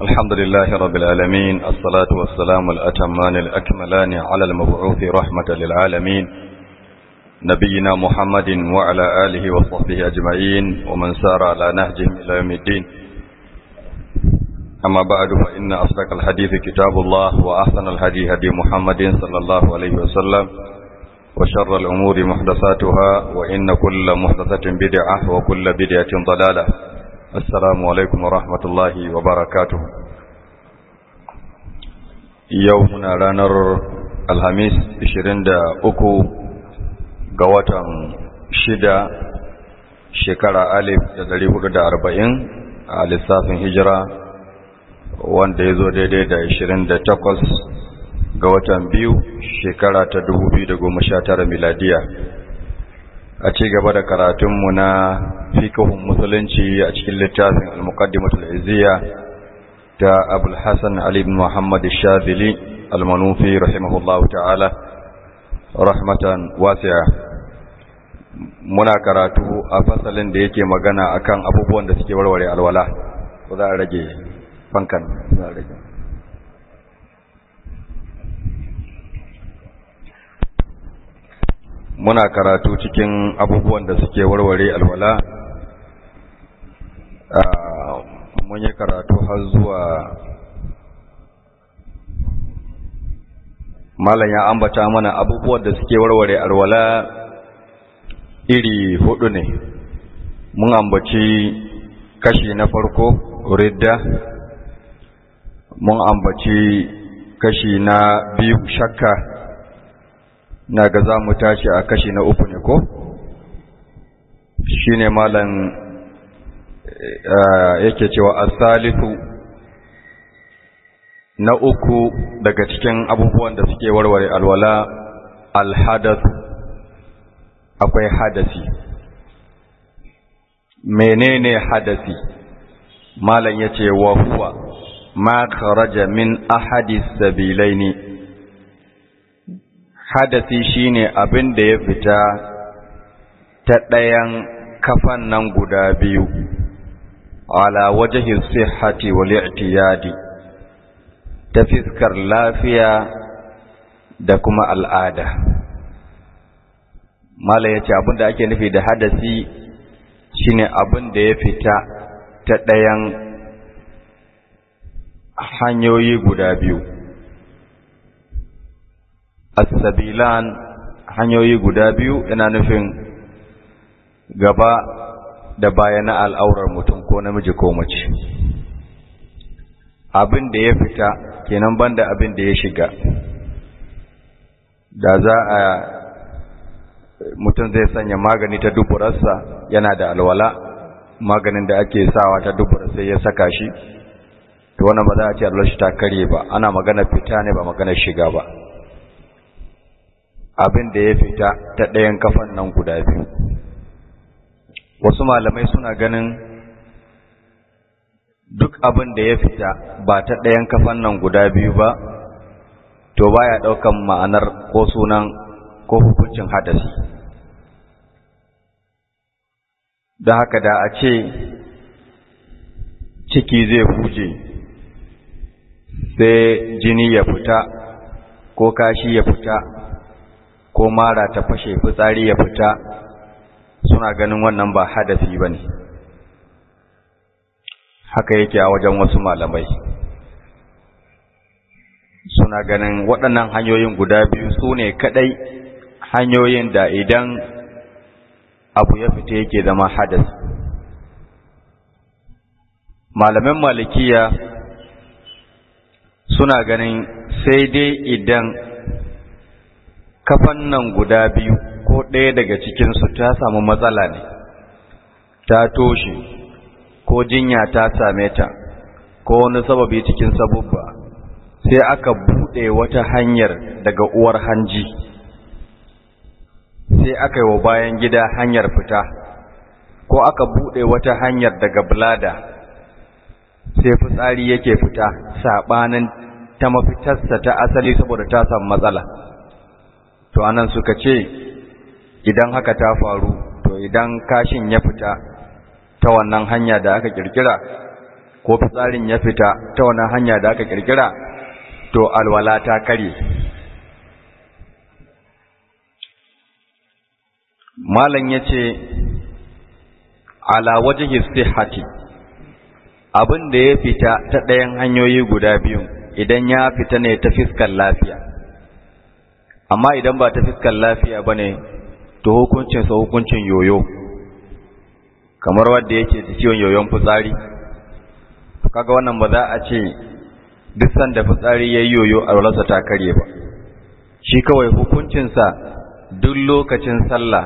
الحمد لله رب العالمين، الصلاة والسلام الأتمان الأكملان على المبعوث رحمة للعالمين نبينا محمد وعلى آله وصحبه أجمعين ومن سار على نهجهم إلى يوم الدين. أما بعد، فإن أصدق الحديث كتاب الله، وأحسن الهدي هدي محمد صلى الله عليه وسلم، وشر الأمور محدثاتها، وإن كل محدثة بدعة وكل بدعة ضلالة. Assalamu alaikum wa rahmatullahi wa barakatuh. Yau muna ranar Alhamis 23 ga watan 6 shekara 1440 a lissafin hijira, wanda ya zo daidai da 28 ga watan 2 shekara ta 2019 miladiya. A ci gaba da karatunmu na fiqhun musulunci a cikin littafin al-muqaddimatul izziya ta Abul Hasan Ali ibn Muhammad ash-Shadhili al-Manufi rahimahullahu ta'ala rahmatan wasi'a. Muna karatu a fasalin da yake magana akan abubuwan da suke warware alwala. Ko za a rage fankan? Za a rage. Muna karatu cikin abubuwan da suke warware alwala. Mun yi karatu har zuwa malam ya ambata mana abubuwan da suke warware alwala iri 4 ne. Mun ambaci kashi na farko ridda, mun ambaci kashi na 2 shakka, na ga za mu tashi a kashi na 3 ne ko? Shi ne malam yake cewa asalisu na 3 daga cikin abubuwan da suke warware alwala alhadath, akwai hadasi. Menene hadasi? Malam yace wa huwa ma kharaja min ahadis sabilaini. Hadasi shine abin da ya fita ta ɗayan kafan nan guda biyu, ala wajhi sihhati wal i'tiyadi, ta fiskar lafiya da kuma al'ada. Mala yace abin da ake nufi da hadasi shine abin da ya fita ta ɗayan hanyoyi guda biyu. As-sabilan, hanyoyi guda biyu, yana nufin gaba da baya na al'aurar mutum ko namiji ko mace. Abin da ya fita kenan banda abin da ya shiga. Da za a mutum zai sanya magani ta duburarsa yana da alwala, maganin da ake sawa ta dubura sai ya saka shi, to wannan ba za a ce alwalar shi ta karye ba, ana magana fita ne ba magana shiga ba. Abin da ya fita ta ɗayan kafan nan guda biyu. Wasu malamai suna ganin duk abin da ya fita ba ta ɗayan kafan nan guda biyu ba, to baya ɗaukan ma'anar ko sunan ko hukuncin hadasi. Don haka da a ce ciki zai huje sai jini ya fita ko kashi ya fita ko mara ta fashe fitsari ya fita, suna ganin wannan ba hadasi bane. Haka yake a wajen wasu malamai, suna ganin waɗannan hanyoyin guda biyu su ne kaɗai hanyoyin da idan abu ya fita yake zama hadasi. Malaman malikiya suna ganin sai dai idan kafan nan guda biyu ko ɗaya daga cikinsu ta samu matsala ne, ta toshe ko jinya ta same ta ko wani sababi cikin sabubba, sai aka buɗe wata hanyar daga uwar hanji, sai aka yi wa bayan gida hanyar fita, ko aka buɗe wata hanyar daga bulada sai fitsari yake fita saɓanin ta mafitarsa ta asali saboda ta samu matsala. To anan suka ce idan haka ta faru, to idan kashin ya fita ta wannan hanya da aka kirkira, ko fitsarin ya fita ta wannan hanya da aka kirkira to alwala ta kare. Malam yace ala wajhi sihhati, abin da ya fita ta ɗayan hanyoyi guda biyu idan ya fita ne ta fiskar lafiya, amma idan ba ta fiskar lafiya bane to hukuncinsa hukuncin yoyo, kamar wanda yake da ciwon yoyon fitsari. Kaga wannan ba za a ce duk sanda fitsari yayi yoyo alwalarsa ta kare ba, shi kawai hukuncinsa duk lokacin sallah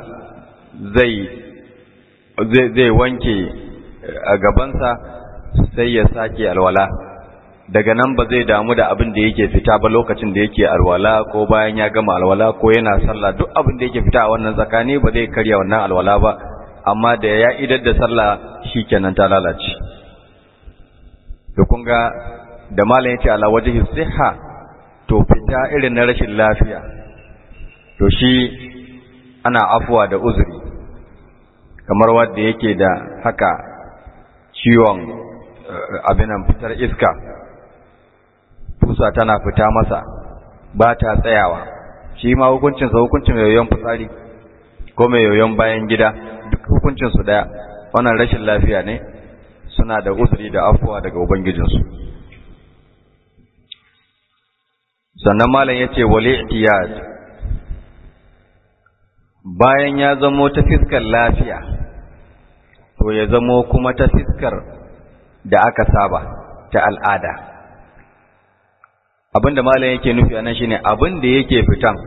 zai wanke a gabansa sai ya sake alwala, daga nan ba zai damu da abin da yake fita ba lokacin da yake alwala ko bayan ya gama alwala ko yana sallah. Duk abin da yake fita a wannan tsakani ba zai karya wannan alwala ba, amma da ya idar da sallah shikenan ta lalace. to kun ga da malam yace ala wajhi sihha, to fita irin na rashin lafiya to shi ana afuwa da uzuri, kamar wanda yake da haka ciwon abinan fitar iska, tusa tana fita masa ba ta tsayawa, shi ma hukuncinsa hukuncin mai yoyon fitsari ko mai yoyon bayan gida, duk hukuncinsu daya. Wannan rashin lafiya ne, suna da uzuri da afuwa daga ubangijinsu. Sannan malam yace wal i'tiyad, bayan ya zamo ta fiskar lafiya to ya zamo kuma ta fiskar da aka saba ta al'ada. Abinda malam yake nufi anan shine abin da yake fitan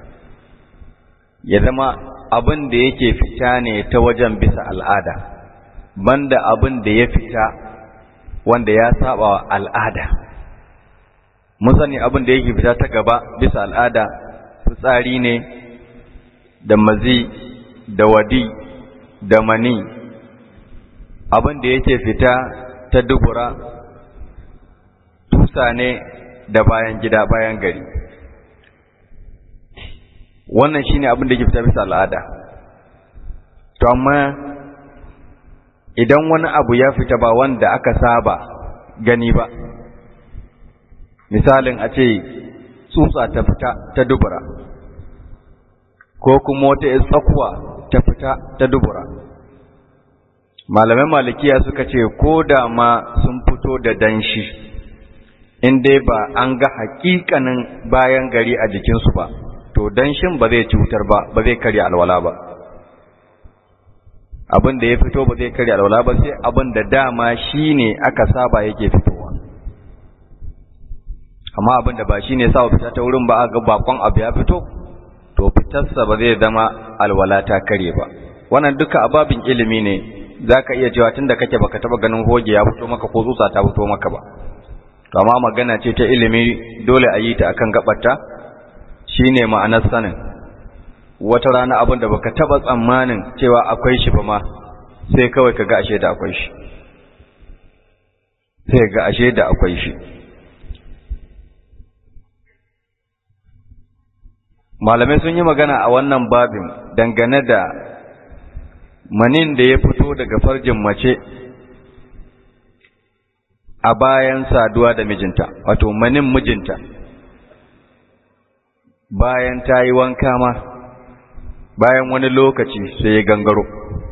ya zama abin da yake fita ne ta wajen bisa al'ada, banda abin da ya fita wanda ya saba wa al'ada. Mun sani abin da yake fita ta gaba bisa al'ada fitsari ne da mazi da wadi da mani. Abin da yake fita ta dubura tusa ne da bayan gida, bayan gari. Wannan shine abin da yake fita bisa al'ada. To amma idan wani abu ya fita ba wanda aka saba gani ba, misalin a ce tsutsa ta fita ta dubura ko kuma wata tsakuwa ta fita ta dubura, malaman malikiya suka ce ko da ma sun fito da danshi, in dai ba an ga hakikanin bayan gari a jikinsu ba, to danshin ba zai cutar ba, ba zai karya alwala ba. Abin da ya fito ba zai karya alwala ba sai abin da dama shine aka saba yake fitowa. Amma abin da ba shine sa fita ta wurin ba, ga bakon abu ya fito, to fitarsa ba zai zama alwala ta kare ba. Wannan duka ababin ilimi ne, zaka iya cewa tunda kake baka taba ganin hoge ya fito maka ko tsutsa ta fito maka ba. To amma magana ce ta ilimi, dole a yi ta akan gabarta, shine ma'anar sanin. Wata rana abin da baka taba tsammanin cewa akwai shi ba ma, sai kawai kaga ashe da akwai shi, sai ga ashe da akwai shi. Malamai sun yi magana a wannan babin dangane da manin da ya fito daga farjin mace a bayan saduwa da mijinta, wato manin mijinta bayan ta yi wanka ma, bayan wani lokaci sai ya gangaro.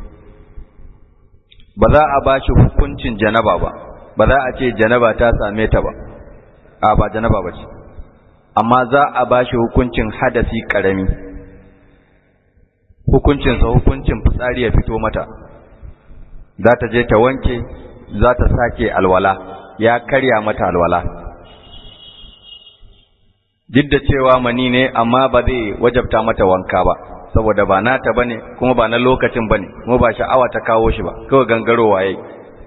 Ba za a ba shi hukuncin janaba ba, ba za a ce janaba ta same ta ba, ba janaba ba ce, amma za a ba shi hukuncin hadasi ƙarami. Hukuncinsa hukuncin fitsari ya fito mata, za ta je ta wanke, za ta sake alwala, ya karya mata alwala. Duk da cewa mani ne, amma ba zai wajabta mata wanka ba, saboda ba nata bane kuma ba na lokacin bane, kuma ba sha'awa ta kawo shi ba, kawai gangarowa yayi.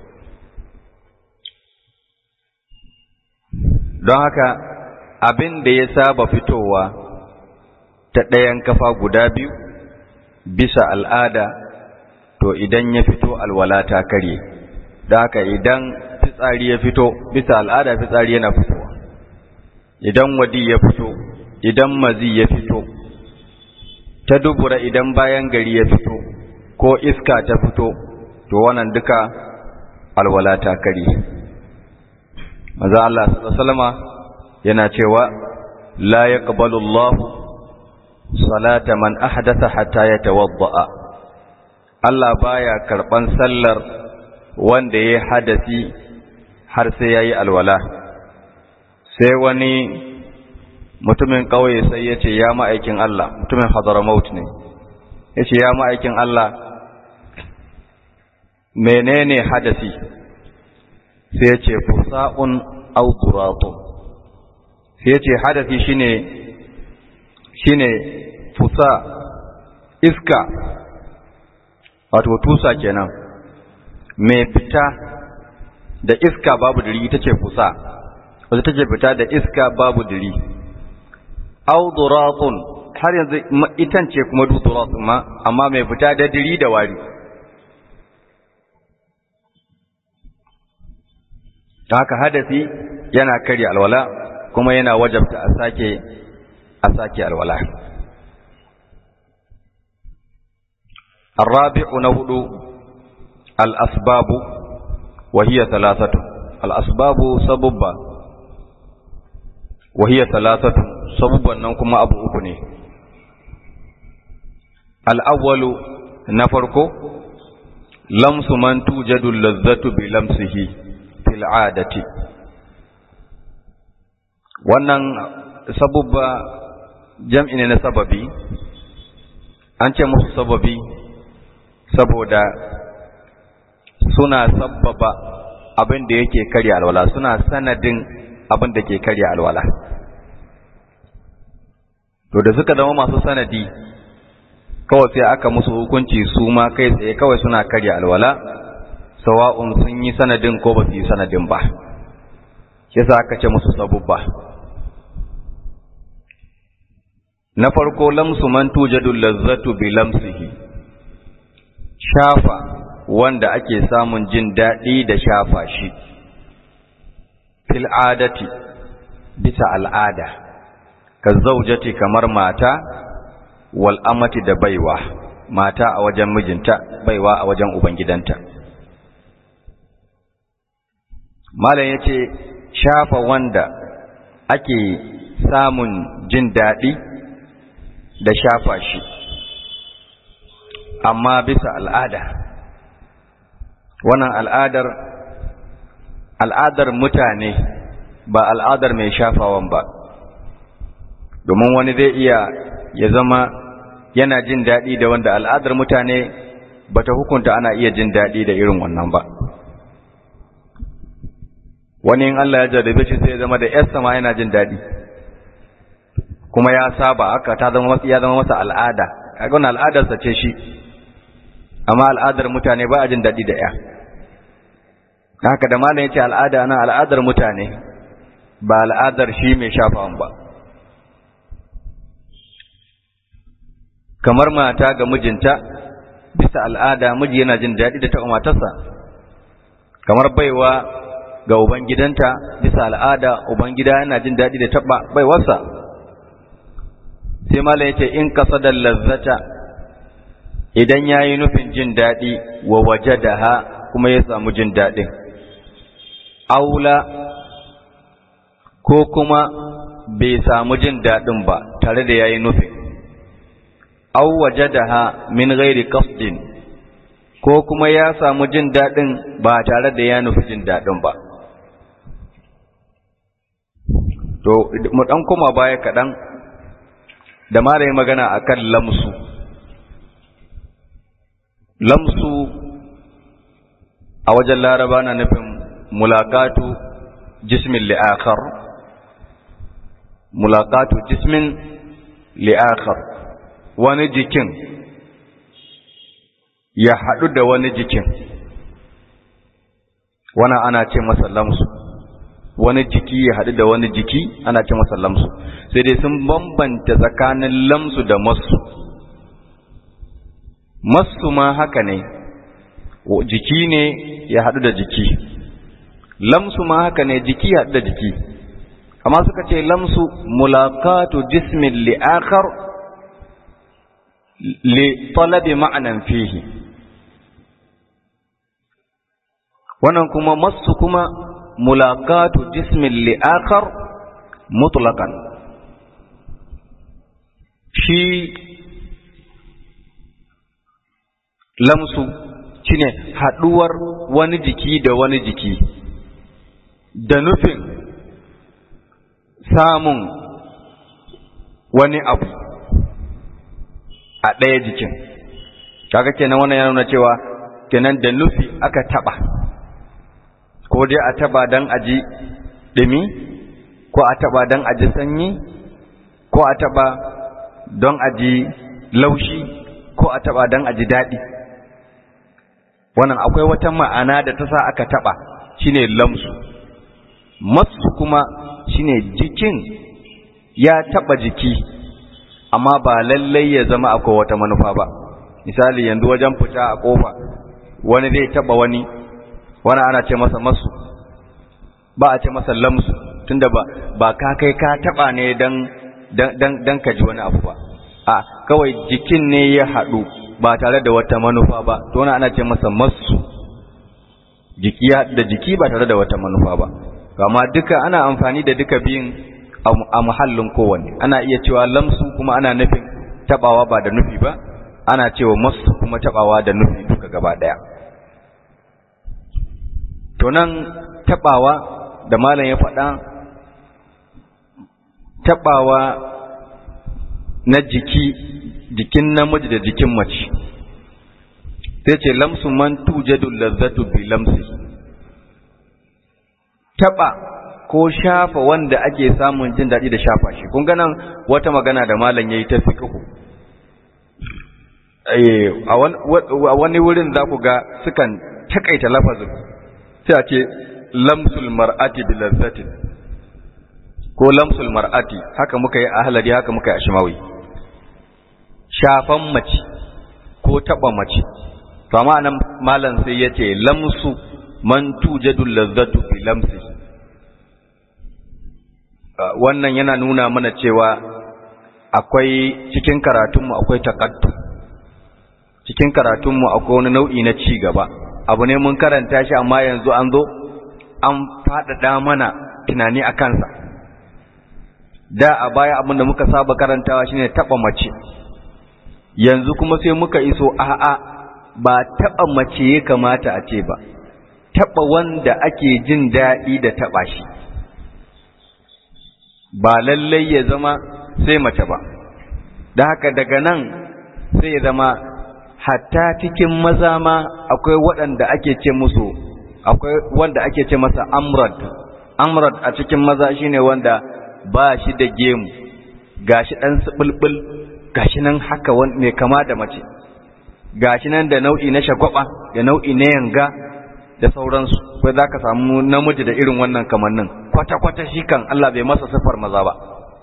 Don haka abin da ya saba fitowa ta ɗayan kafa guda biyu bisa al'ada, to idan ya fito alwala ta karye. Don haka idan fitsari ya fito bisa al'ada, fitsari yana fitowa. Idan wadi ya fito, idan mazi ya fito, ta dubura idan bayan gari ya fito, ko iska ta fito, to wannan duka alwala ta karye. manzo Allah sallallahu alaihi wasallama yana cewa la yaqbalu Allahu salata man ahdatha hatta yatawadda. Allah baya karban sallar wanda yayi hadasi har sai yayi alwala. Sai wani mutumin kauye sai yace ya ma'aikin Allah, mutumin Hadramaut ne, yace ya ma'aikin Allah menene hadasi? Sai yace fusa'un aw duratun. Sai yace hadasi shine fusa, iska, wato tusa kenan, mai fita da iska babu diri ita ce fusa, wata take fita da iska babu diri. Aw duratun, har yanzu itan ce kuma duratun ma, amma mai fita da diri da wari. Haka hadasi yana karya alwala kuma yana wajabta a sake alwala. الرابع نهض الأسباب وهي ثلاثة. الأسباب سببا وهي ثلاثة، سببا نكم أبو أبني. الأول نفرق لمس من توجد اللذة بلمسه في العادة. wannan sabubba jam'i ne na sababi, an ce musu sababi saboda suna sabbaba abin da yake karya alwala, suna sanadin abin da ke karya alwala. To da suka zama masu sanadi, kawai sai aka musu hukunci su ma kai tsaye kawai suna karya alwala, sawa'un sun yi sanadin ko ba su yi sanadin ba, yasa aka ce musu sabubba. Na farko lamsu man tujadu lazzatu bi lamsihi, shafa wanda ake samun jin daɗi da shafa shi, fil adati bisa al'ada, ka zaujati kamar mata, wal amati da baiwa, mata a wajen mijinta, baiwa a wajen ubangidanta. Malam yace shafa wanda ake samun jin daɗi da shafa shi, amma bisa al'ada. Wannan al'adar mutane ba al'adar mai shafawan ba, domin wani zai iya ya zama yana jin daɗi da wanda al'adar mutane ba ta hukunta ana iya jin daɗi da irin wannan ba. Wani in Allah ya jarrabe shi sai ya zama da yarsa ma yana jin daɗi, kuma ya saba haka, ya zama masa al'ada. Kaga wannan al'adarsa ce shi, amma al'adar mutane ba a jin daɗi da ya. Haka da malam yace al'ada ana al'adar mutane ba al'adar shi mai shafawan ba. Kamar mata ga mijinta, bisa al'ada miji yana jin daɗi da taɓa matarsa. Kamar baiwa ga ubangidanta, bisa al'ada ubangida yana jin daɗi da taɓa baiwarsa. Sai malam yace in qasada lazzata, idan yayi nufin jin daɗi wa wajadaha kuma ya samu jin daɗin, aula ko kuma bai samu jin daɗin ba tare da yayi nufin, aw wajadaha min ghairi qasdin, ko kuma ya samu jin daɗin ba tare da ya nufi jin daɗin ba. To mu dan koma baya kaɗan da mara magana akan lamsu. Lamsu a wajen Laraba na nufin mulaqatu jismin li'akhar, mulaqatu jismin li'akhar, wani jikin ya haɗu da wani jikin, wannan ana ce masa lamsu. Wani jiki ya haɗu da wani jiki ana ce masa lamsu, sai dai sun bambanta tsakanin lamsu da masu. Masu ma haka ne, jiki ne ya haɗu da jiki, lamsu ma haka ne, jiki ya haɗu da jiki. Amma suka ce lamsu mulaqatu jismin li'akhar li talabi ma'anan fihi. Wannan kuma masu kuma mulaqatu jismin li akhar mutlaqan. Shi lamsu shine haduwar wani jiki da wani jiki da nufin samun wani abu a ɗaya jikin. Kaga kenan wannan yana nuna cewa kenan da nufi aka taba, ko dai a taba dan aji dumi, ko a taba dan aji sanyi, ko a taba don aji laushi, ko a taba dan aji daɗi. Wannan akwai wata ma'ana da ta sa aka taba, shine lamsu. Masu kuma shine jikin ya taba jiki amma ba lallai ya zama akwai wata manufa ba. Misali yanzu wajen fita a kofa wani zai taba wani ana ce masa masu, ba a ce masa lamsu, tunda ba ka kai ka taba ne dan ka ji wani abu ba. A kawai jikin ne ya haɗu ba tare da wata manufa ba, to wannan ana ce masa masu. Jiki da jiki ba tare da wata manufa ba. Amma duka ana amfani da duka biyun a muhallin kowanne. Ana iya cewa lamsu kuma ana nufin tabawa ba da nufi ba, ana cewa masu kuma tabawa da nufi duka gaba daya. To nan tabawa da malam ya faɗa, tabawa na jikin namiji da jikin mace, sai ce lamsu man tujadu lazzatu bi lamsi. Taba ko shafa wanda ake samun jin daɗi da shafa shi. Kun ga nan wata magana da malam yayi ta fiqhu. A wani wurin za ku ga sukan takaita lafazin, sai a ce lamsul mar'ati bi lazzatin, ko lamsul mar'ati, haka muka yi a Ahlari, haka muka yi a Shimawi. Shafan mace ko taba mace. To amma nan malam sai ya ce lamsu man tujadu lazzatu bi lamsi. Wannan yana nuna mana cewa akwai cikin karatunmu akwai taqaddum, cikin karatunmu akwai wani nau'i na ci gaba. Abu ne mun karanta shi amma yanzu an zo an faɗaɗa mana tunani a kansa. Da a baya abin da muka saba karantawa shine taɓa mace, yanzu kuma sai muka iso a'a, ba taɓa mace ya kamata a ce ba, taɓa wanda ake jin daɗi da taɓa shi. Ba lallai ya zama sai mace ba. Da haka daga nan sai ya zama hatta cikin maza ma akwai waɗanda ake ce musu, akwai wanda ake ce masa amrad. Amrad a cikin maza shine wanda ba shi da gemu, gashi ɗan subulbul, gashi nan haka mai kama da mace, gashi nan da nau'i na shagwaba, da nau'i na yanga da sauransu. Kai za ka samu namiji da irin wannan kamannin, kwata-kwata shi kan Allah bai masa siffar maza ba.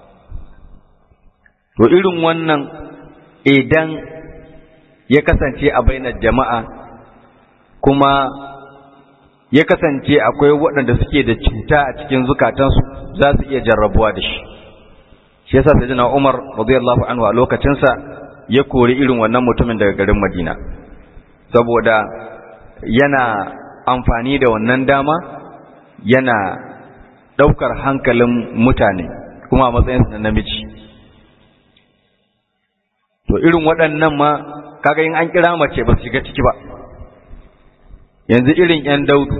To irin wannan idan ya kasance a bainar jama'a, kuma ya kasance akwai waɗanda suke da cuta a cikin zukatansu, za su iya jarrabuwa da shi. Shi yasa sayyidina Umar radiyallahu anhu a lokacinsa ya kori irin wannan mutumin daga garin Madina, saboda yana amfani da wannan dama yana ɗaukar hankalin mutane kuma a matsayinsa na namiji. To irin waɗannan ma kaga in an kira mace ba su shiga ciki ba. Yanzu irin ‘yan daudu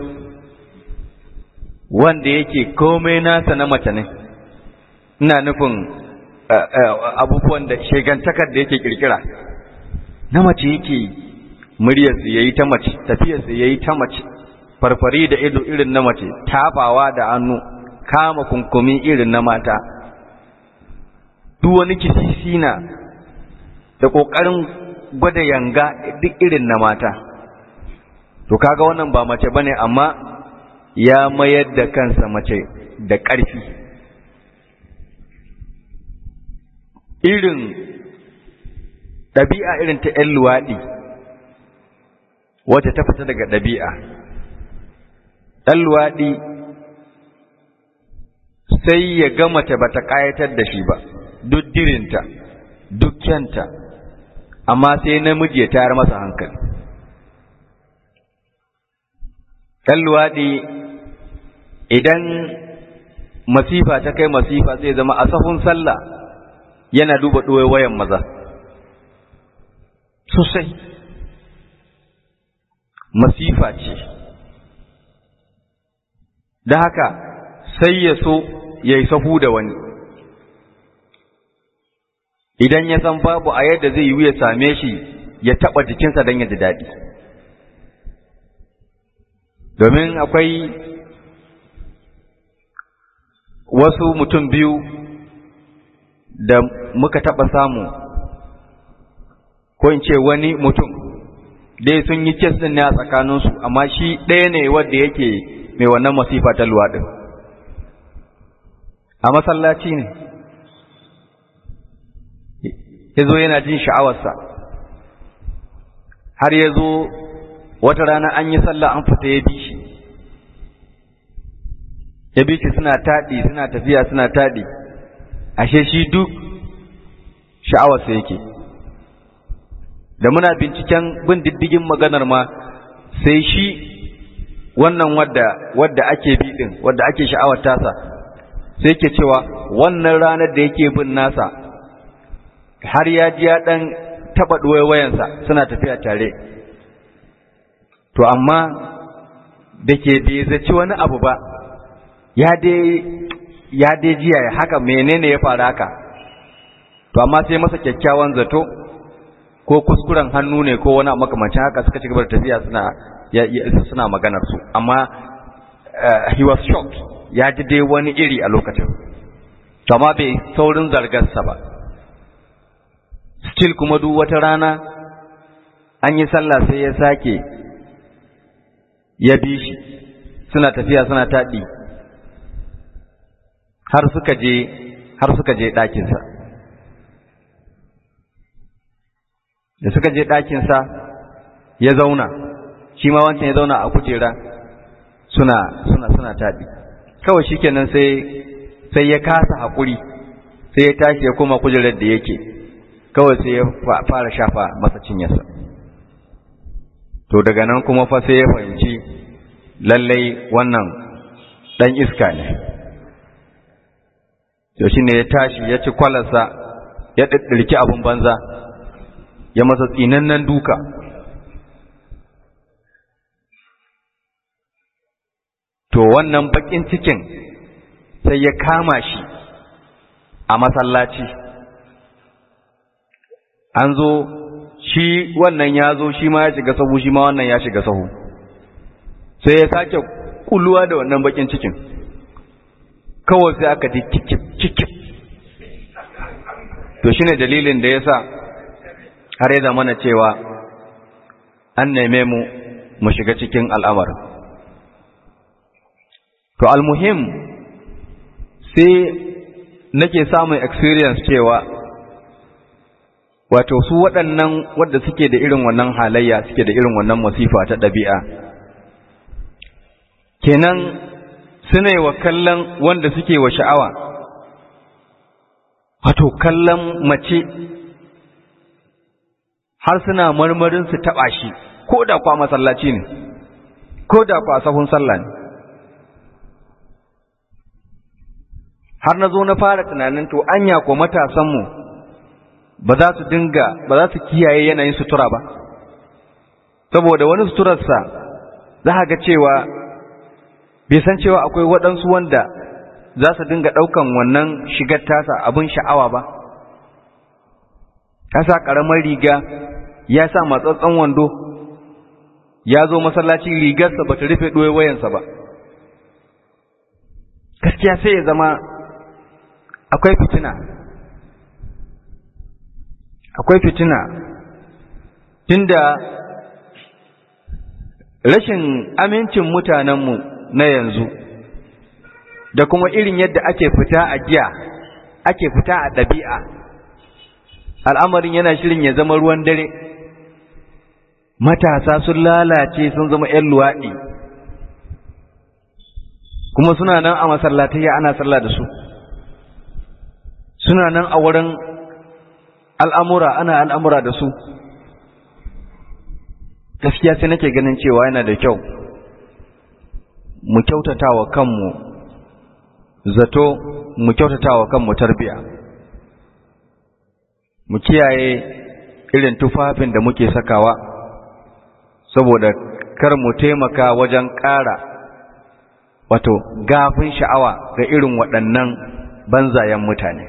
wanda yake komai nasa na mace ne, ina nufin abubuwan da shegantakar da yake kirkira na mace yake, muryarsa ya yi ta mace, tafiyarsa ya yi ta mace, farfari da ido irin na mace, tafawa da hannu, kama kunkumi irin na mata, duk wani kisisina da ƙoƙarin gwada yanga duk irin na mata. To kaga wannan ba mace bane, amma ya mayar da kansa mace da ƙarfi. Irin ɗabi'a irin ta ‘yan luwaɗi wacce ta fita daga ɗabi'a. Ɗan luwaɗi sai ya ga mace ba ta ƙayatar da shi ba, duk dirinta, duk kyanta, amma sai namiji ya tayar masa hankali. Ɗan luwaɗi idan masifa ta kai masifa zai zama a sahun sallah yana duba wayan maza sosai. Masifa ce, da haka sai ya so ya yi sahu da wani, idan ya san babu a yadda zai yi ya same shi ya taɓa jikinsa don ya ji daɗi. Domin akwai wasu mutum biyu da muka taɓa samu, ko in ce wani mutum dai sun yi kes ɗin ne a tsakaninsu, amma shi ɗaya ne wanda yake mai wannan masifa ta luwaɗin. A masallaci ne, ya zo yana jin sha'awarsa, har ya zo wata rana an yi sallah an fita ya bi shi suna taɗi, suna tafiya suna taɗi, ashe shi duk sha'awarsa yake. Da muna binciken bin diddigin maganar ma sai shi wannan wadda ake bi din, wadda ake sha'awar tasa, sai yake cewa wannan ranar da yake bin nasa har ya ji ya dan taba wayansa suna tafiya tare, to amma da ke bai zaci wani abu ba, ya dai jiya haka menene ya faru haka, to amma sai masa kyakkyawan zato ko kuskuren hannu ne ko wani makamancin haka, suka ci gaba da tafiya suna maganar su, amma he was shocked, ya ji dai wani iri a lokacin, to amma bai saurin zargarsa ba. Still kuma duk wata rana an yi sallah sai ya sake ya bi shi, suna tafiya suna taɗi har suka je ɗakinsa. Da suka je ɗakinsa ya zauna, shi ma wancan ya zauna a kujera suna taɗi. Kawai shi kenan sai ya kasa haƙuri, sai ya tashi ya koma kujerar da yake, kawai sai ya fara shafa masa cinyarsa. To daga nan kuma fa sai ya fahimci lallai wannan ɗan iska ne. To shi ne ya tashi ya ci kwalarsa, ya ɗirki abin banza, ya masa tsinannen duka. To wannan bakin cikin sai ya kama shi a masallaci. An zo shi wannan ya zo, shi ma ya shiga sahu, shi ma wannan ya shiga sahu, sai ya sake kulluwa da wannan bakin cikin, kawai sai aka ji kikip. To shine dalilin da yasa har ya zamana cewa an neme mu shiga cikin al'amarin. To almuhim sai nake samun experience cewa wato su waɗannan wadda suke da irin wannan halayya, suke da irin wannan masifa ta ɗabi'a, kenan suna yi wa kallon wanda suke wa sha'awa, wato kallon mace, har suna marmarin su taɓa shi, ko da kwa masallaci ne, ko da kwa sahun sallah ne. Har na zo na fara tunanin, to anya ko matasanmu ba za su kiyaye yanayin sutura ba, saboda wani suturarsa za ga cewa bai san cewa akwai waɗansu wanda za su dinga ɗaukan wannan shigar tasa abin sha'awa ba. Ya sa ƙaramar riga, ya sa matsatsen wando, ya zo masallaci rigarsa ba ta rufe wayansa ba. Gaskiya sai ya zama akwai fitina, tunda rashin amincin mutanenmu na yanzu da kuma irin yadda ake fita a giya, ake fita a ɗabi'a, al'amarin yana shirin ya zama ruwan dare. Matasa sun lalace, sun zama ‘yan luwaɗi, kuma suna nan a masallatai ana sallah da su, suna nan a wurin al'amura ana al'amura da su. Gaskiya sai nake ganin cewa yana da kyau mu kyautatawa kanmu zato, mu kyautatawa kanmu tarbiya, mu kiyaye irin tufafin da muke sakawa saboda kar mu taimaka wajen ƙara wato gafin sha'awa ga irin waɗannan banzayen mutane.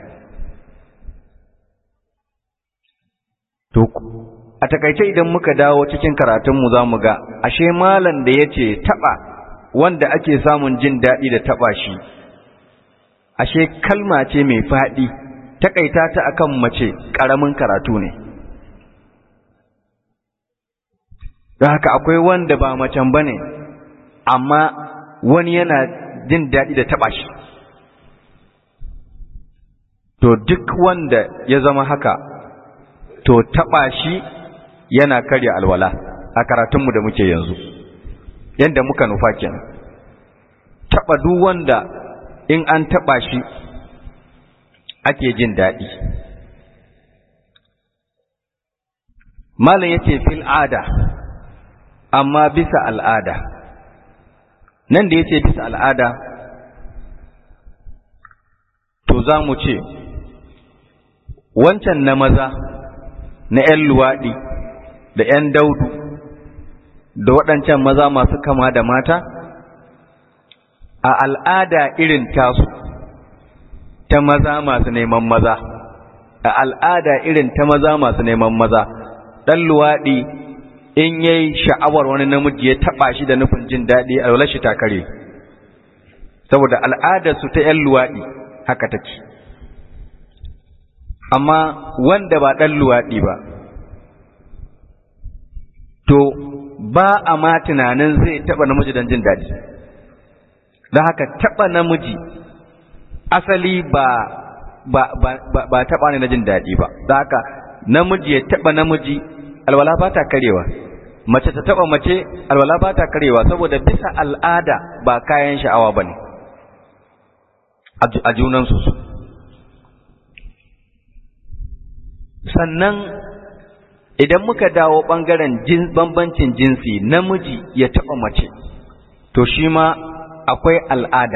To a takaice idan muka dawo cikin karatunmu za mu ga ashe malam da ya ce taɓa wanda ake samun jin daɗi da taɓa shi, ashe kalma ce mai faɗi, takaita ta akan mace ƙaramin karatu ne. Da haka akwai wanda ba macen ba ne, amma wani yana jin daɗi da taɓa shi. To duk wanda ya zama haka, to taɓa shi yana karya alwala a karatunmu da muke yanzu, yadda muka nufa kenan. Taɓa duk wanda in an taɓa shi ake jin daɗi. Malam yace fil ada, amma bisa al'ada. Nan da yace bisa al'ada, to za mu ce wancan na maza, na ‘yan luwaɗi da ‘yan daudu da waɗancan maza masu kama da mata, a al'ada irin tasu ta maza masu neman maza, a al'ada irin ta maza masu neman maza, ɗan luwaɗi in yayi sha'awar wani namiji ya taɓa shi da nufin jin daɗi, alwalar shi ta kare, saboda al'adarsu ta ‘yan luwaɗi haka take. Amma wanda ba ɗan luwaɗi ba, to ba a ma tunanin zai taɓa namiji don jin daɗi. Don haka taɓa namiji asali ba taɓa ne na jin daɗi ba. Don haka namiji ya taɓa namiji alwala ba ta karewa, mace ta taɓa mace alwala ba ta karewa, saboda bisa al'ada ba kayan sha'awa ba ne a junansu. Sannan idan muka dawo ɓangaren bambancin jinsi, namiji ya taɓa mace, to shi ma akwai al'ada.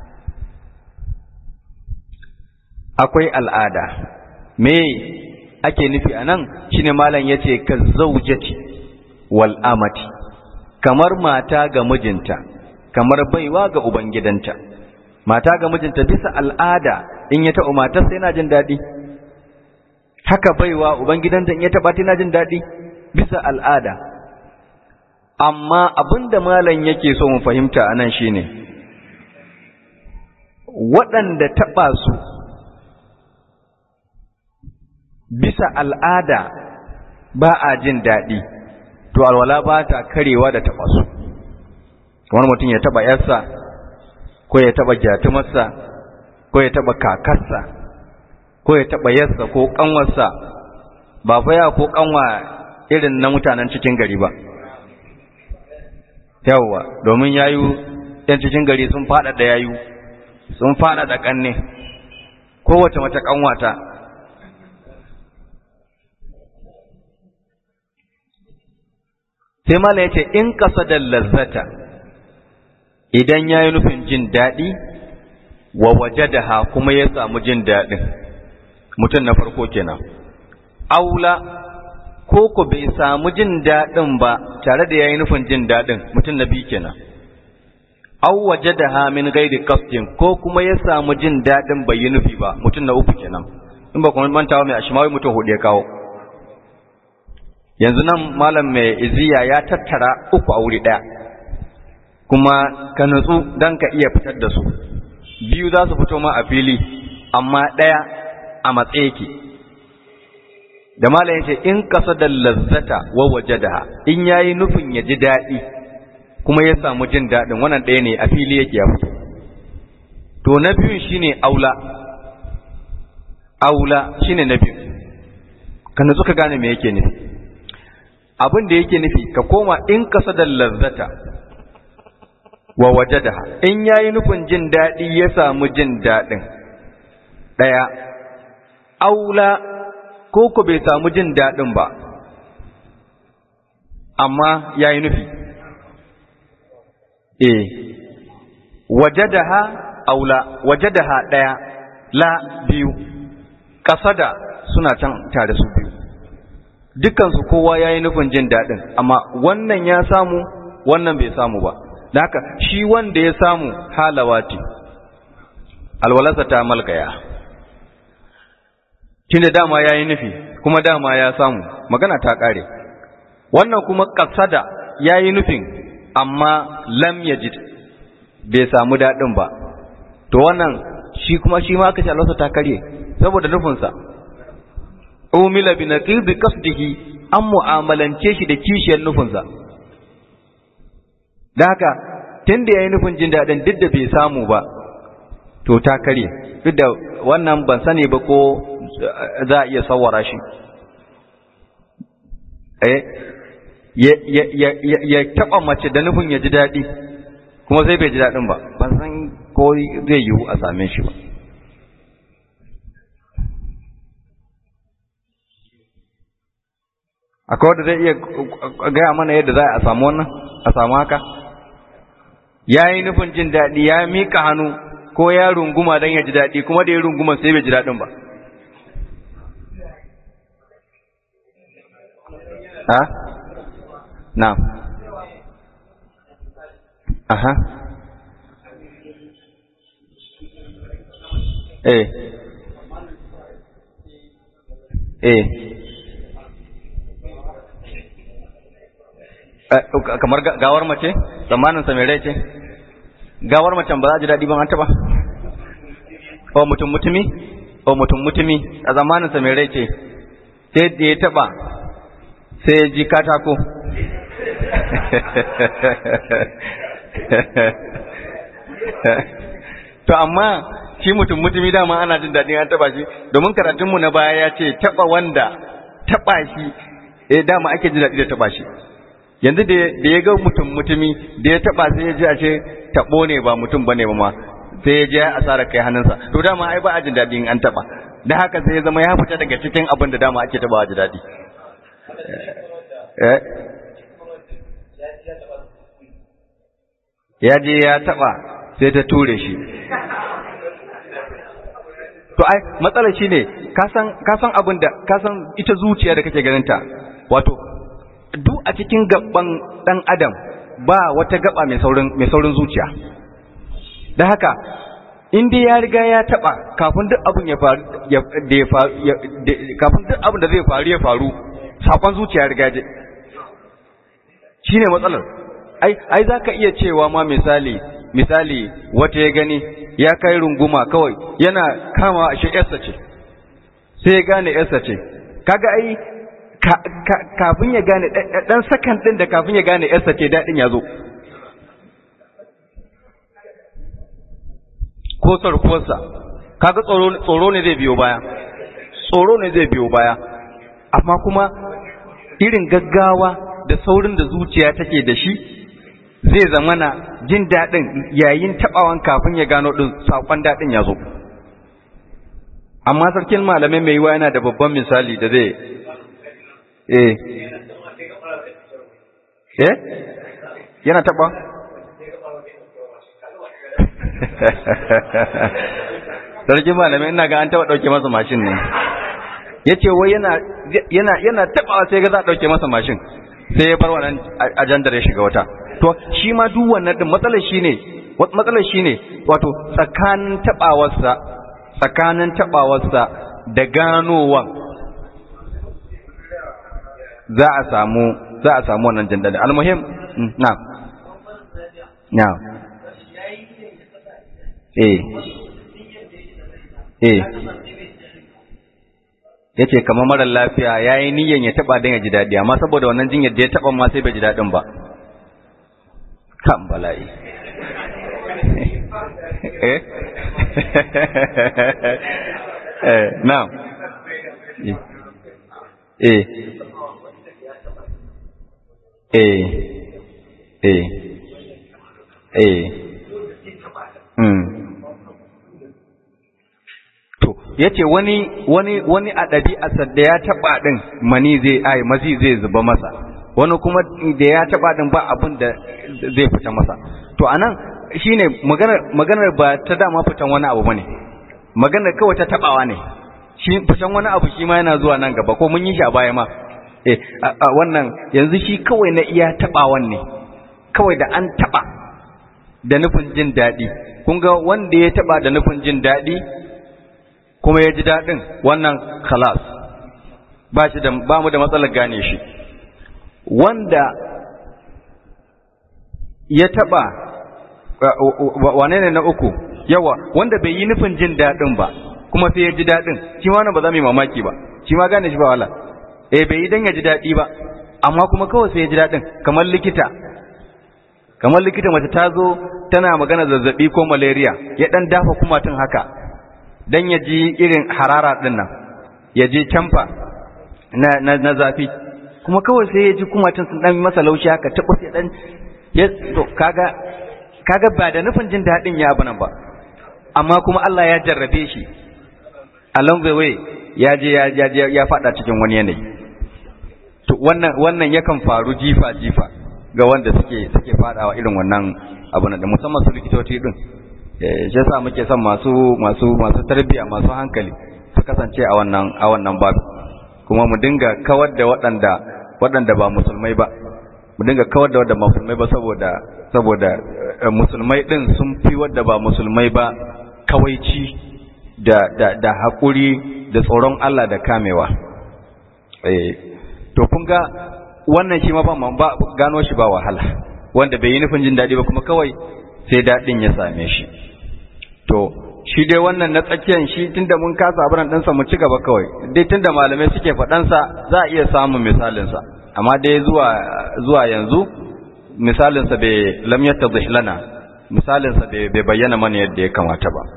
Akwai al'ada. Me ake nufi a nan? Shi ne malam ya ce, ka zaujati wal amati, kamar mata ga mijinta, kamar baiwa ga ubangidanta. Mata ga mijinta bisa al'ada in ya taɓa matarsa yana jin daɗi. Haka baiwa ubangidanta in ya taɓa tana jin daɗi bisa al'ada. Amma abinda malam yake so mu fahimta anan shine waɗanda taɓa su bisa al'ada ba a jin daɗi, to alwala ba ta karewa da taɓa su. Wani mutum ya taɓa ‘yarsa, ko ya taɓa gyatumarsa, ko ya taɓa kakarsa, ko ya taɓa yarsa ko ƙanwarsa, ba fa ya ko ƙanwa irin na mutanen cikin gari ba. Yawwa, domin yayu ‘yan cikin gari sun faɗaɗa yayu, sun faɗaɗa ƙanne, kowace mace ƙanwata. Sai mala ya ce, in ƙasa da lazzata, idan ya yi nufin jin daɗi, wa waje da ha kuma ya samu jin daɗin, mutum na farko kenan. Aula, ko ku bai samu jin daɗin ba tare da ya yi nufin jin daɗin, mutum na biyu kenan. Au waje da ha min gairi kasdin, ko kuma ya samu jin daɗin bai yi nufi ba, mutum na uku kenan. In ba kuma mantawa mai ashimawi mutum hudu ya kawo. Yanzu nan malam mai iziya ya tattara uku a wuri ɗaya, kuma ka nutsu don ka iya fitar da su. Biyu za su fito ma a fili, amma ɗaya a matsayi yake. Da malam ya ce, in kasa da lazzata wa waje da ha, in ya yi nufin ya ji daɗi kuma ya samu jin daɗin, wannan ɗaya ne a fili yake ya fito. To na biyun shi ne aula, aula shi ne na biyu. Ka nutsu ka gane me yake nufi. Abin da yake nufi, ka koma in kasa da lazzata wa wajadaha, in yayi nufin jin daɗi ya samu jin daɗin, ɗaya. Aula, ko ku bai samu jin daɗin ba, amma yayi nufi, wajadaha aula, wajadaha ɗaya, la biyu, ƙasada suna can tare su biyu, dukansu kowa ya yi nufin jin daɗin, amma wannan ya samu wannan bai samu ba, da haka shi wanda ya samu halawati alwalarsa ta malgaya, tunda dama ya yi nufi kuma dama ya samu, magana ta ƙare. Wannan kuma ƙasada ya yi nufin amma lam yajid bai samu daɗin ba, to wannan shi kuma shi ma aka ce alwalarsa ta karye saboda nufinsa. Umila bi naqidi qasdihi, an mu'amalance shi da kishiyar nufinsa. Da haka tunda yayi nufin jin dadin duk da bai samu ba to ta kare. Duk da wannan ban sani ba ko za a iya sawara shi. Ya taba mace da nufin ya ji dadi kuma sai bai ji dadin ba, ban san ko zai yiwu a same shi ba. Akwai wanda zai iya gaya mana yadda za a samu wannan, a samu haka? Ya yi nufin jin daɗi, ya miƙa hannu ko ya runguma don ya ji daɗi, kuma da ya runguma sai bai ji daɗin ba. Ha? Na. Aha. Kamar gawar mace, tsammanin sa mai rai ce, gawar macen ba za a ji daɗi ban an taɓa. O mutum mutumi a zamanin sa mai rai ce, sai da ya taɓa sai ya ji katako. To amma shi mutum mutumi dama ana jin daɗin an taɓa shi, domin karatunmu na baya ya ce taɓa wanda taɓa shi dama ake jin daɗi da taɓa shi. Yanzu da ya ga mutum mutumi da ya taba sai ya ji a ce tabo ne ba mutum bane ba ma, sai ya je asara kai hannunsa, to dama ai ba a jin daɗi in an taba, da haka sai ya zama ya fita daga cikin abin da dama ake taba ji daɗi. Ya je ya taba sai ta ture shi. To ai matsalar shine ka san abin da ka san ita zuciya da kake ganin ta, wato duk a cikin gaban dan adam ba wata gaba mai saurin zuciya. Da haka in dai ya riga ya taba kafin duk abin ya faru kafin duk abin da zai faru ya faru, sakon zuciya ya riga je. Shine matsalar. Ai zaka iya cewa ma misali wata ya gani ya kai runguma kawai yana kama shi yarsa ce, sai ya gane yarsa ce, kaga ai kafin ya gane dan sakan din da kafin ya gane yarsa ce dadin ya zo, ko sarkuwarsa, kaga tsoro ne zai biyo baya, amma kuma irin gaggawa da saurin da zuciya take da shi zai zamana jin dadin yayin tabawan kafin ya gano din sakon dadin ya zo. Amma sarkin malamai mai yiwa yana da babban misali da zai yana taba sarki malamai ina ga an taba dauke masa mashin ne, yace wai yana taba sai ga za a dauke masa mashin, sai ya bar wannan ajandar ya shiga wata. To shi ma duk wannan din matsalar shine wato tsakanin tabawarsa da ganowan za a samu wannan jandalin. Almuhim na yace kamar mara lafiya yayi niyyan ya taba dan ya ji dadi, amma saboda wannan jinyar da ya taba ma sai bai ji dadin ba. Kan bala'i. Now to yace wani a ɗabi'arsa da ya taɓa ɗin mazi zai zuba masa, wani kuma da ya taɓa ɗin ba abin da zai fita masa. To anan shine maganar ba ta dama fitan wani abu bane, maganar kawai ta tabawa ne. Shi fitan wani abu shi ma yana zuwa nan gaba, ko mun yi shi a baya ma. Wannan yanzu shi kawai na iya tabawan ne, kawai da an taba da nufin jin daɗi. Kun ga wanda ya taba da nufin jin daɗi kuma ya ji daɗin, wannan khalas ba mu da matsalar gane shi. Wanda ya taba wane ne na uku, yawa wanda bai yi nufin jin daɗin ba kuma sai ya ji daɗin, shi ma ba za mu yi mamaki ba, shi ma gane shi ba wala. Bai yi dan ya ji daɗi ba amma kuma kawai sai ya ji daɗin. Kamar likita mace ta zo tana magana zazzabi ko malaria, ya dan dafa kumatun haka dan ya ji irin harara din nan, ya ji camfa na zafi, kuma kawai sai ya ji kumatun sun dan masa laushi haka ta sai dan to kaga ba da nufin jin daɗin ya abu nan ba, amma kuma Allah ya jarrabe shi along the way, ya je ya fada cikin wani yanayi. To wannan yakan faru jifa ga wanda suke fadawa irin wannan abu nan, da musamman su likitoci din. Shi yasa muke son masu tarbiyya, masu hankali su kasance a wannan babu, kuma mu dinga kawar da waɗanda ba musulmai ba, saboda musulmai din sun fi wadda ba musulmai ba kawaici da haƙuri da tsoron Allah da kamewa. To kun ga wannan shi ma ba gano shi ba wahala, wanda bai yi nufin jin daɗi ba kuma kawai sai daɗin ya same shi. To shi dai wannan na tsakiyan, shi tunda mun kasa abin ɗansa mu ci gaba kawai, dai tunda malamai suke faɗansa za a iya samun misalinsa, amma dai zuwa yanzu misalinsa bai lam yattadih lana, misalinsa bai bayyana mana yadda ya kamata ba.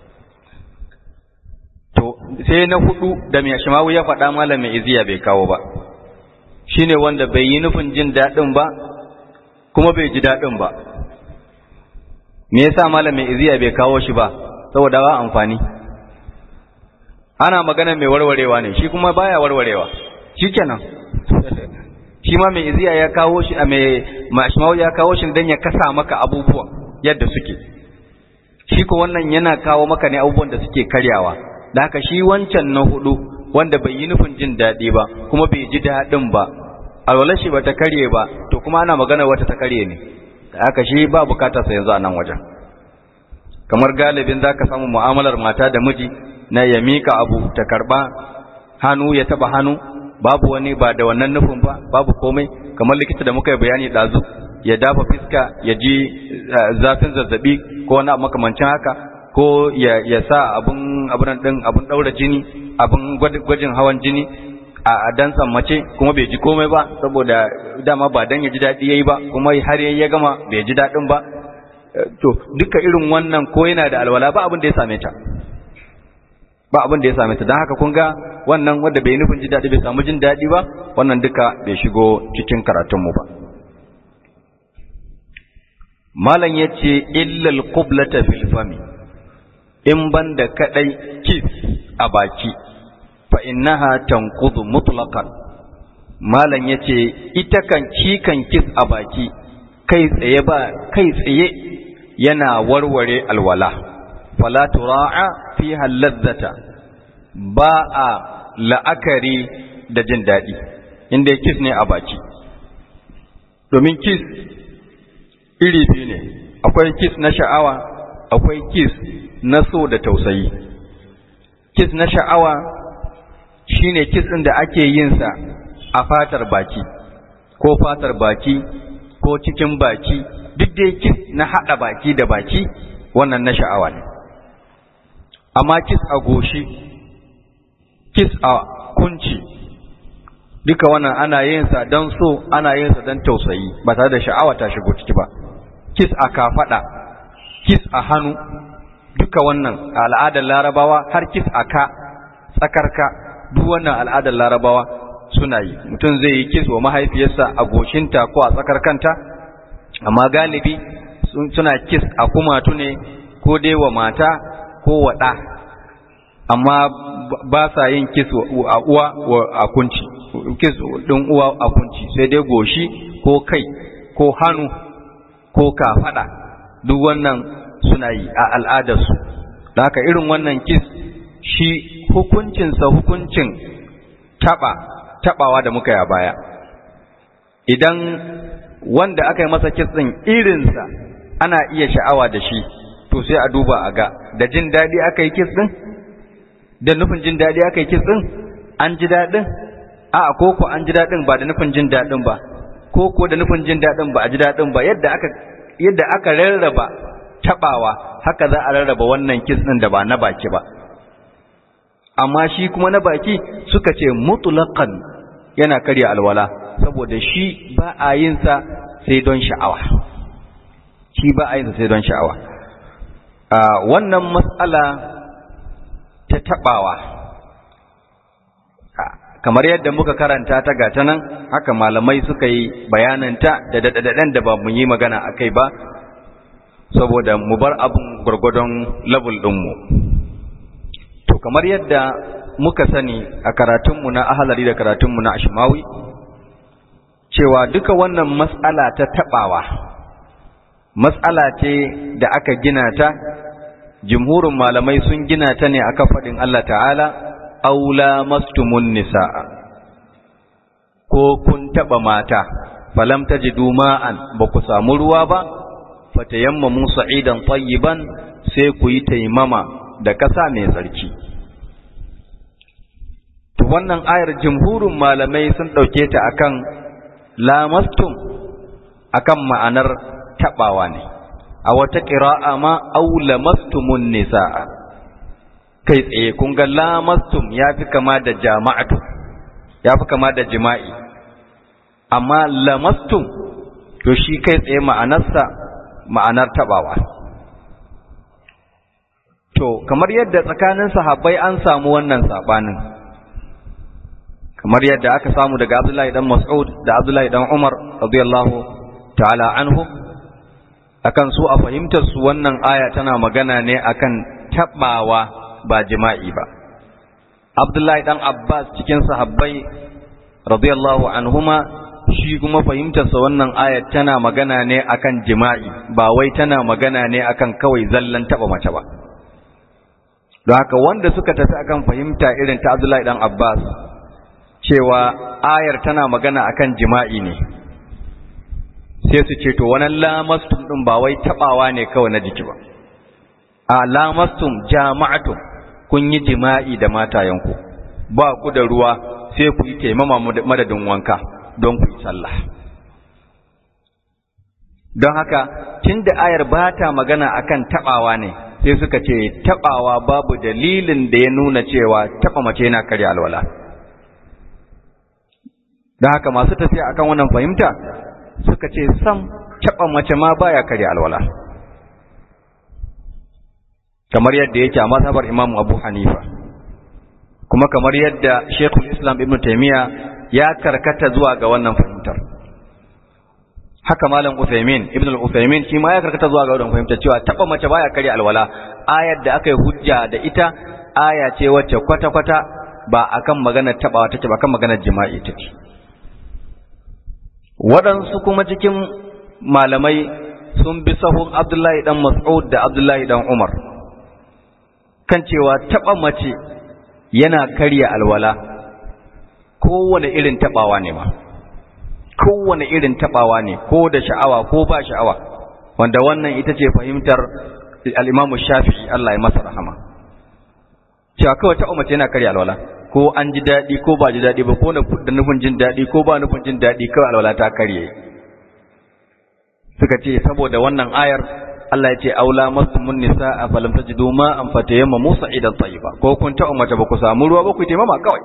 To sai na hudu da mai Shimawu ya faɗa malamin Iziya bai kawo ba, shine wanda bai yi nufin jin daɗin ba kuma bai ji daɗin ba. Me yasa malamin Iziya bai kawo shi ba? Saboda ba amfani. Ana magana mai warwarewa ne, shi kuma baya warwarewa, shikenan. Shi ma mai Iziya ya kawo shi, a mai Shimawu ya kawo shi dan ya kasa maka abubuwa yadda suke. Shi ko wannan yana kawo maka ne abubuwan da suke karyawa. Da haka shi wancan na hudu wanda bai yi nufin jin daɗi ba kuma bai ji daɗin ba, alwalar shi ba ta karye ba, to kuma ana magana wata ta karye ne. Da haka shi ba bukatarsa yanzu a nan wajen. Kamar galibin za ka samu mu'amalar mata da miji na ya mika abu ta karɓa, hannu ya taɓa hannu, babu wani ba da wannan nufin ba, babu komai. Kamar likita da muka yi bayani ɗazu, ya dafa fiska ya ji zafin zazzabi ko wani makamancin haka, ko ya sa abun ɗaura jini, abun gwajin hawan jini a dantsan mace kuma bai ji komai ba, saboda dama ba dan ya ji daɗi yayi ba, kuma har ya gama bai ji daɗin ba. To duka irin wannan ko yana da alwala ba abin da ya same ta, don haka kun ga wannan wanda bai nufin ji daɗi bai samu jin daɗi ba, wannan duka bai shigo cikin karatunmu ba. Malam ya ce illal qiblata fil fami, in banda kadai kis a baki, fa innaha tanqudu mutlaqan. Malam ya ce ita kan kis a baki kai tsaye yana warware alwala, fala tura'a fiha ladzata, ba a la'akari da jin daɗi inda kis ne a baki. Domin kis iri biyu ne, akwai kis na sha'awa, akwai kis na so da tausayi. Kis na sha'awa shine kis ɗin da ake yin sa a fatar baki ko fatar baki ko cikin baki, duk dai kis na haɗa baki da baki, wannan na sha'awa ne. Amma kis a goshi, kis a kunci, duka wannan ana yin sa don so, ana yin sa don tausayi, ba tare da sha'awa ta shigo ciki ba. Kis a kafaɗa, kis a hannu, duka wannan al'adar Larabawa, har kis a ka, tsakarka, duk wannan al'adar Larabawa suna yi. Mutum zai yi kis wa mahaifiyarsa a goshinta ko a tsakar kanta, amma galibi suna kis a kumatu ne, ko dai wa mata ko wa ɗa, amma ba sa yin kis a uwa a kunci, kis ɗin uwa a kunci, sai dai goshi ko kai ko hannu ko kafaɗa, duk wannan suna yi a al'adarsu. Da haka irin wannan kis shi hukuncinsa hukuncin taɓawa da muka yi a baya. Idan wanda aka yi masa kis ɗin irinsa ana iya sha'awa da shi, to sai a duba a ga da jin daɗi aka yi kis ɗin, da nufin jin daɗi aka yi kis ɗin, an ji daɗin, a koko an ji daɗin ba da nufin jin daɗin ba, koko da nufin jin daɗin ba a ji daɗin ba. Yadda aka rarraba taɓawa haka za a rarraba wannan kis ɗin da ba na baki ba. Amma shi kuma na baki suka ce mutlaqan yana karya alwala, saboda shi ba a yin sa sai don sha'awa. Shi ba a yin sa sai don sha'awa. Wannan mas'ala ta taɓawa, kamar yadda muka karanta ta gata nan, haka malamai suka yi bayananta da daɗaɗaɗen da ba mu yi magana a kai ba, saboda mu bar abin gwargwadon level ɗinmu. To kamar yadda muka sani a karatunmu na ahalari da karatunmu na ashmawi, cewa duka wannan mas'ala ta taɓawa mas'ala ce da aka gina ta, jumhurin malamai sun gina ta ne akan faɗin Allah ta'ala, aula mastumun nisa'a, ko kun taɓa mata, falam tajidu ma'an, ba ku samu ruwa ba, fatayammamu sa'idan tayyiban, sai ku yi taimama da ƙasa mai tsarki. To wannan ayar jumhurin malamai sun ɗauke ta akan lamastum, akan ma'anar taɓawa ne. A wata ƙira'a ma aula mastumun nisa'a, kai tsaye kun ga lamastum ya fi kama da jama'atu, ya fi kama da jima'i, amma lamastum to shi kai tsaye ma'anarsa ma'anar taɓawa. To kamar yadda tsakanin sahabbai an samu wannan sabanin, kamar yadda aka samu daga Abdullahi dan Mas'ud da Abdullahi dan Umar radiyallahu ta'ala anhu, akan su a fahimtar su wannan aya tana magana ne akan taɓawa ba jima'i ba. Abdullahi dan Abbas cikin sahabbai radiyallahu anhuma, shi kuma fahimtar sa wannan aya tana magana ne akan jima'i, ba wai tana magana ne akan kawai zallan taɓa mace ba. Don haka wanda suka tafi akan fahimta irin ta Abdullahi dan Abbas, cewa ayar tana magana akan jima'i ne, sai su ce to wannan lamastum din ba wai tabawa ne kawai na jiki ba, a lamastum jama'atum, kun yi jima'i da matayenku, ba ku da ruwa sai ku yi taimama madadin wanka don ku yi sallah. Don haka tunda ayar ba ta magana akan tabawa ne, sai suka ce tabawa babu dalilin da ya nuna cewa taba mace yana karya alwala. Don haka masu tafiya akan wannan fahimta suka ce sam taɓa mace ma baya karya alwala, kamar yadda yake a mazhabar Imam Abu Hanifa, kuma kamar yadda Sheikhul Islam Ibn Taymiyyah ya karkata zuwa ga wannan fahimtar. Haka Malam Ibn al-Uthaymin shi ma ya karkata zuwa ga wannan fahimtar cewa taɓa mace baya karya alwala. Ayar da aka yi hujja da ita aya ce wacce kwata-kwata ba akan maganar taɓawa take ba, akan maganar jima'i take. Waɗansu kuma cikin malamai sun bi sahun Abdullahi dan Mas'ud da Abdullahi dan Umar kan cewa taɓa mace yana karya alwala, kowane irin taɓawa ne ma, kowane irin taɓawa ne, ko da sha'awa ko ba sha'awa, wanda wannan ita ce fahimtar al-Imam Shafi'i Allah ya masa rahama, cewa kawai taɓa mace yana karya alwala, ko an ji daɗi ko ba ji daɗi ba, ko da nufin jin daɗi ko ba nufin jin daɗi, kawai alwala ta karye. Suka ce saboda wannan ayar Allah ya ce aula mastumun nisaa falam tajidu ma'an fatayammamu sa'idan tayyiba, ko kun taɓa mace ba ku samu ruwa ba ku taimama kawai.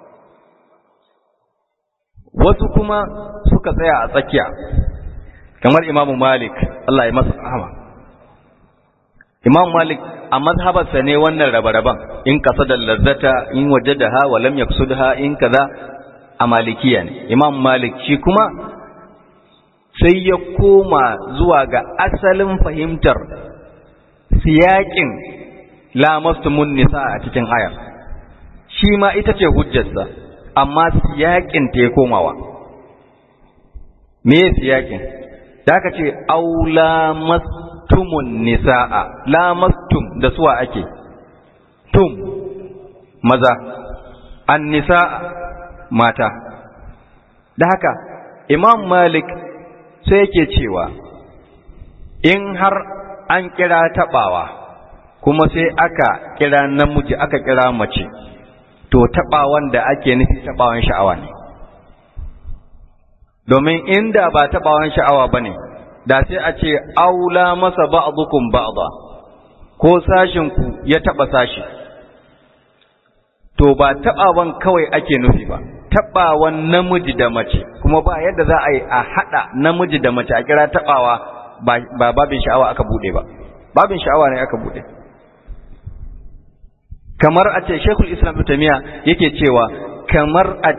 Wasu kuma suka tsaya a tsakiya, kamar Imam Malik Allah ya masa rahama. Imam Malik a mazhabarsa ne wannan rabe-raben, in kasada lazzata in wajadaha wa lam yaksudha in kaza, a malikiya ne. Imam Malik shi kuma sai ya koma zuwa ga asalin fahimtar siyaƙin lamastumun nisa a cikin ayar, shi ma ita ce hujjarsa, amma siyaƙin ta ya komawa. Me siyaƙin? Da aka ce aula lamastumun nisaa, lamastum da suwa ake, tum maza, an-nisaa mata. Da haka Imam Malik sai yake cewa in har an kira taɓawa kuma sai aka kira namiji aka kira mace, to taɓawan da ake nufi taɓawan sha'awa ne. Domin inda ba taɓawan sha'awa ba ne, da sai a ce aula masa ba'dukum ba'da, ko sashinku ya taɓa sashi. To ba taɓawan kawai ake nufi ba, taɓawan namiji da mace, kuma ba yadda za a yi a haɗa namiji da mace a kira taɓawa ba babin sha'awa aka buɗe ba, babin sha'awa ne aka buɗe. Kamar a ce Sheikhul Islam Ibn Taymiyyah yake cewa kamar a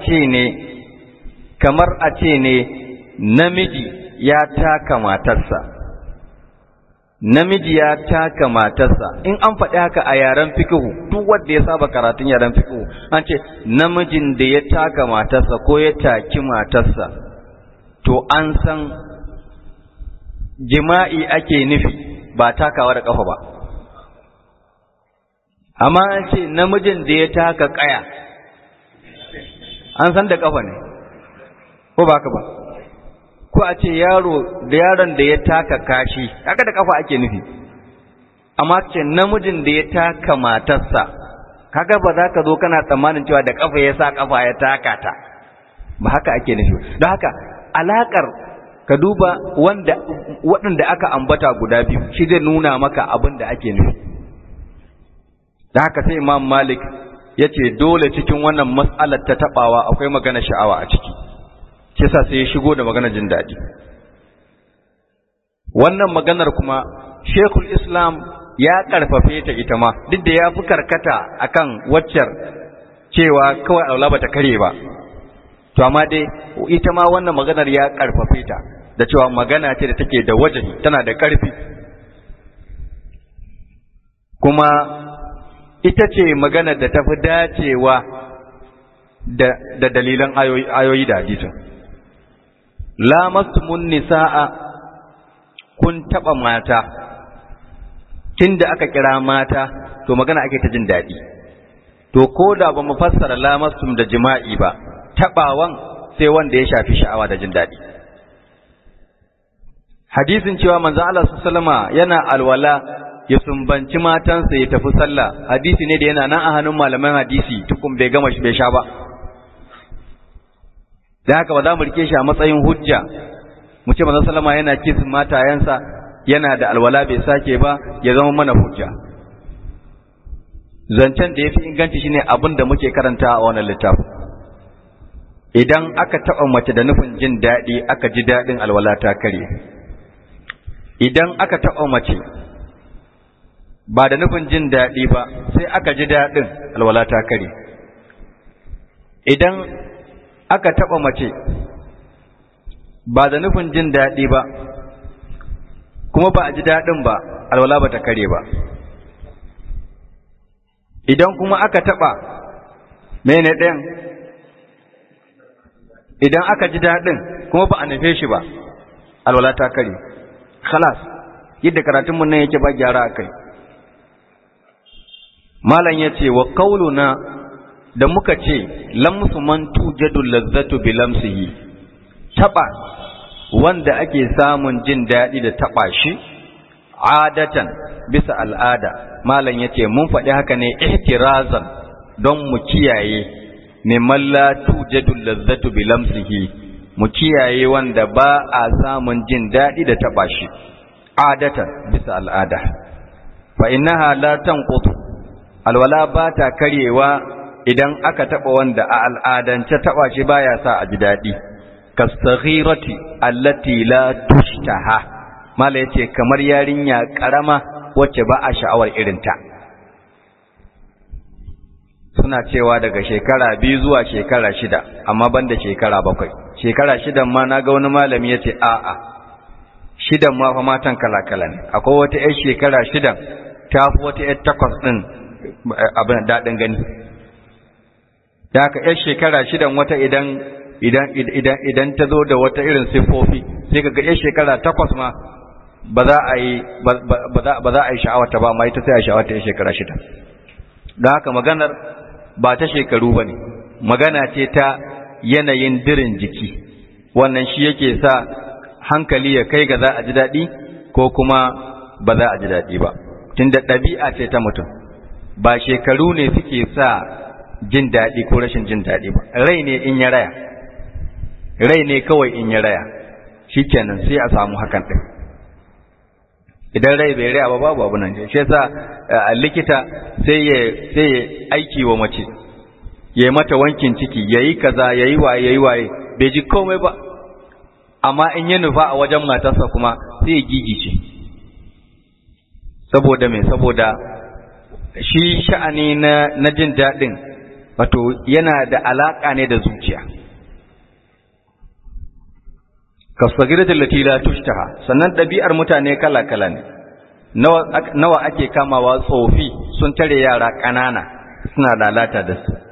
ce ne namiji ya taka matarsa, namiji ya taka matarsa. In an faɗi haka a yaren fiqhu, duk wanda ya saba karatun yaren fiqhu, an ce namijin da ya taka matarsa ko ya taki matarsa, to an san jima'i ake nufi ba takawa da kafa ba. Amma an ce namijin da ya taka kaya, an san da kafa ne, ko ba ka ba? Ko a ce yaron da ya taka kashi, haka da kafa ake nufi. Amma ce namijin da ya taka matarsa, kaga ba za ka zo kana tsammanin cewa da kafa ya sa kafa ya taka ta, ba haka ake nufi. Don haka alakar ka duba waɗanda aka ambata guda biyu, shi zai nuna maka abin da ake nufi. Da haka sai Imam Malik ya ce dole cikin wannan mas'alar ta taɓawa akwai magana sha'awa a ciki, shi yasa sai ya shigo da magana jin daɗi. Wannan maganar kuma Sheikhul Islam ya ƙarfafe ta ita ma, duk da ya fi karkata akan waccar cewa kawai aula bata kare ba, to amma dai ita ma wannan maganar ya ƙarfafe ta da cewa magana ce da take da wajahi, tana da ƙarfi, kuma ita ce maganar da tafi dacewa da dalilan ayoyi da hadisin. Lamastumun nisaa, kun taɓa mata, tunda aka kira mata to magana ake ta jin daɗi. To ko da ba mu fassara lamastum da jima'i ba, taɓawan sai wanda ya shafi sha'awa da jin daɗi. Hadisin cewa manzo Allah sallama yana alwala ya sumbanci matansa ya tafi sallah, hadisi ne da yana nan a hannun malaman hadisi tukun bai gama bai sha ba. Da haka ba za mu rike shi a matsayin hujja mu ce manzo sallama yana kisin matayensa yana da alwala bai sake ba ya zama mana hujja. Zancen da yafi inganci shine abin da muke karanta a wannan littafin. Idan aka taɓa mace da nufin jin daɗi aka ji daɗin, alwala ta kare. Idan aka taɓa mace ba da nufin jin daɗi ba sai aka ji daɗin, alwala ta kare. Idan aka taɓa mace ba da nufin jin daɗi ba kuma ba a ji daɗin ba, alwala ba ta kare ba. Idan kuma aka taɓa mene ɗayan, idan aka ji daɗin kuma ba a nufe shi ba, alwala ta kare. Khalas, yadda karatunmu nan yake ba gyara a kai. Malam ya ce wa kauluna da muka ce lamsu man tujadu lazzatu bi lamsihi, taba wanda ake samun jin daɗi da taba shi adatan bisa al'ada. Malam ya ce mun faɗi haka ne ihtirazan don mu kiyaye mimman la tujadu lazzatu bi lamsihi, mu kiyaye wanda ba a samun jin daɗi da taba shi adatan bisa al'ada. Fa innaha la tanqutu, alwala ba ta karyewa idan aka taɓa wanda a al'adance taɓa shi baya sa a ji daɗi. Kastaghirati allati la tushtaha, mala yace kamar yarinya karama wacce ba a sha'awar irinta. Suna cewa daga shekara 2 zuwa shekara 6, amma banda shekara 7. Shekara 6 ma naga wani malami yace a'a, 6 ma fa matan kala-kala ne. Akwai wata 'yar shekara 6 ta fi wata 'yar 8 din abin daɗin gani. Da haka 'yar shekara 6 wata idan ta zo da wata irin siffofi sai kaga 'yar shekara 8 ma ba za a yi sha'awata ba, amma ita sai a sha'awata ya shekara 6. don haka maganar ba ta shekaru ba ne, magana ce ta yanayin dirin jiki, wannan shi yake sa hankali ya kai ga za a ji daɗi ko kuma ba za a ji daɗi ba, tunda ɗabi'a ce ta mutum, ba shekaru ne suke sa jin daɗi ko rashin jin daɗi ba, rai ne in ya raya, rai ne kawai in ya raya, shikenan sai a samu hakan ɗin. Idan rai bai raya ba babu abu nan, shi yasa likita sai ya aiki wa mace, ya yi mata wankin ciki, ya yi kaza, ya yi waye, bai ji komai ba, amma in ya nufa a wajen matarsa kuma sai ya gigice. Saboda me? Saboda shi sha'ani na jin daɗin wato yana da alaƙa ne da zuciya. Kasagiratul lati la tushtaha, sannan ɗabi'ar mutane kala-kala ne. Nawa ake kamawa tsofi sun tare yara ƙanana suna lalata da su.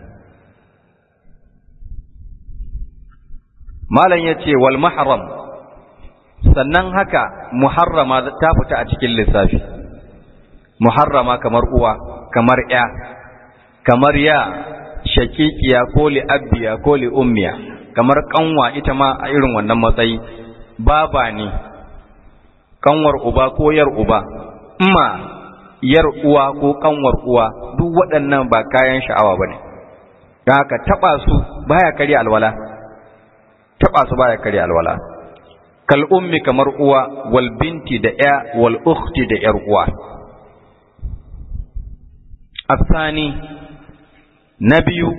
Malam yace wal mahram, sannan haka muharrama ta fita a cikin lissafi. Muharrama kamar uwa, kamar ya, kamar ya shakikiya ko li abbiya ko li ummiya, kamar kanwa ita ma a irin wannan matsayi, baba ne, kanwar uba ko yar uba, yar uwa ko kanwar uwa, duk waɗannan ba kayan sha'awa bane. don haka taba su baya kare alwala, taba su baya kare alwala. Kal ummi kamar uwa, wal binti da ya, wal ukhti da yar uwa. Asani na biyu,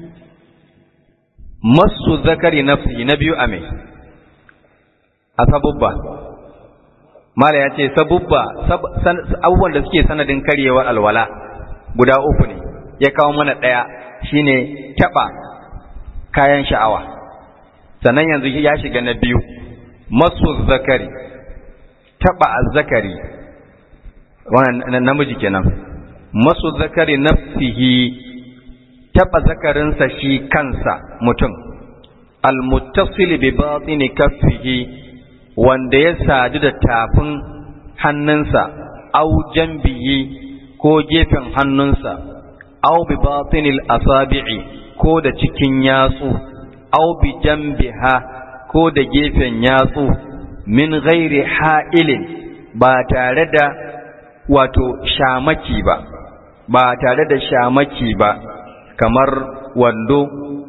masu zakari nafsi, na biyu ame a sabubba. Mala ya ce sabubba, abubuwan da suke sanadin karyewar alwala guda uku ne, ya kawo mana ɗaya shine taɓa kayan sha'awa. Sannan yanzu ya shiga na biyu, masu zakari, taɓa azzakari, wannan namiji kenan. Masu zakari nafsihi, taɓa zakarinsa shi kansa mutum, almuttasil bi batini kaffihi, wanda ya sadu da tafin hannunsa, au jambihi ko gefen hannunsa, au bi batinil asabi'i ko da cikin yatsu, au bi jambiha ko da gefen yatsu, min ghairi ha'ilin, ba tare da wato shamaki ba, ba tare da shamaki ba, kamar wando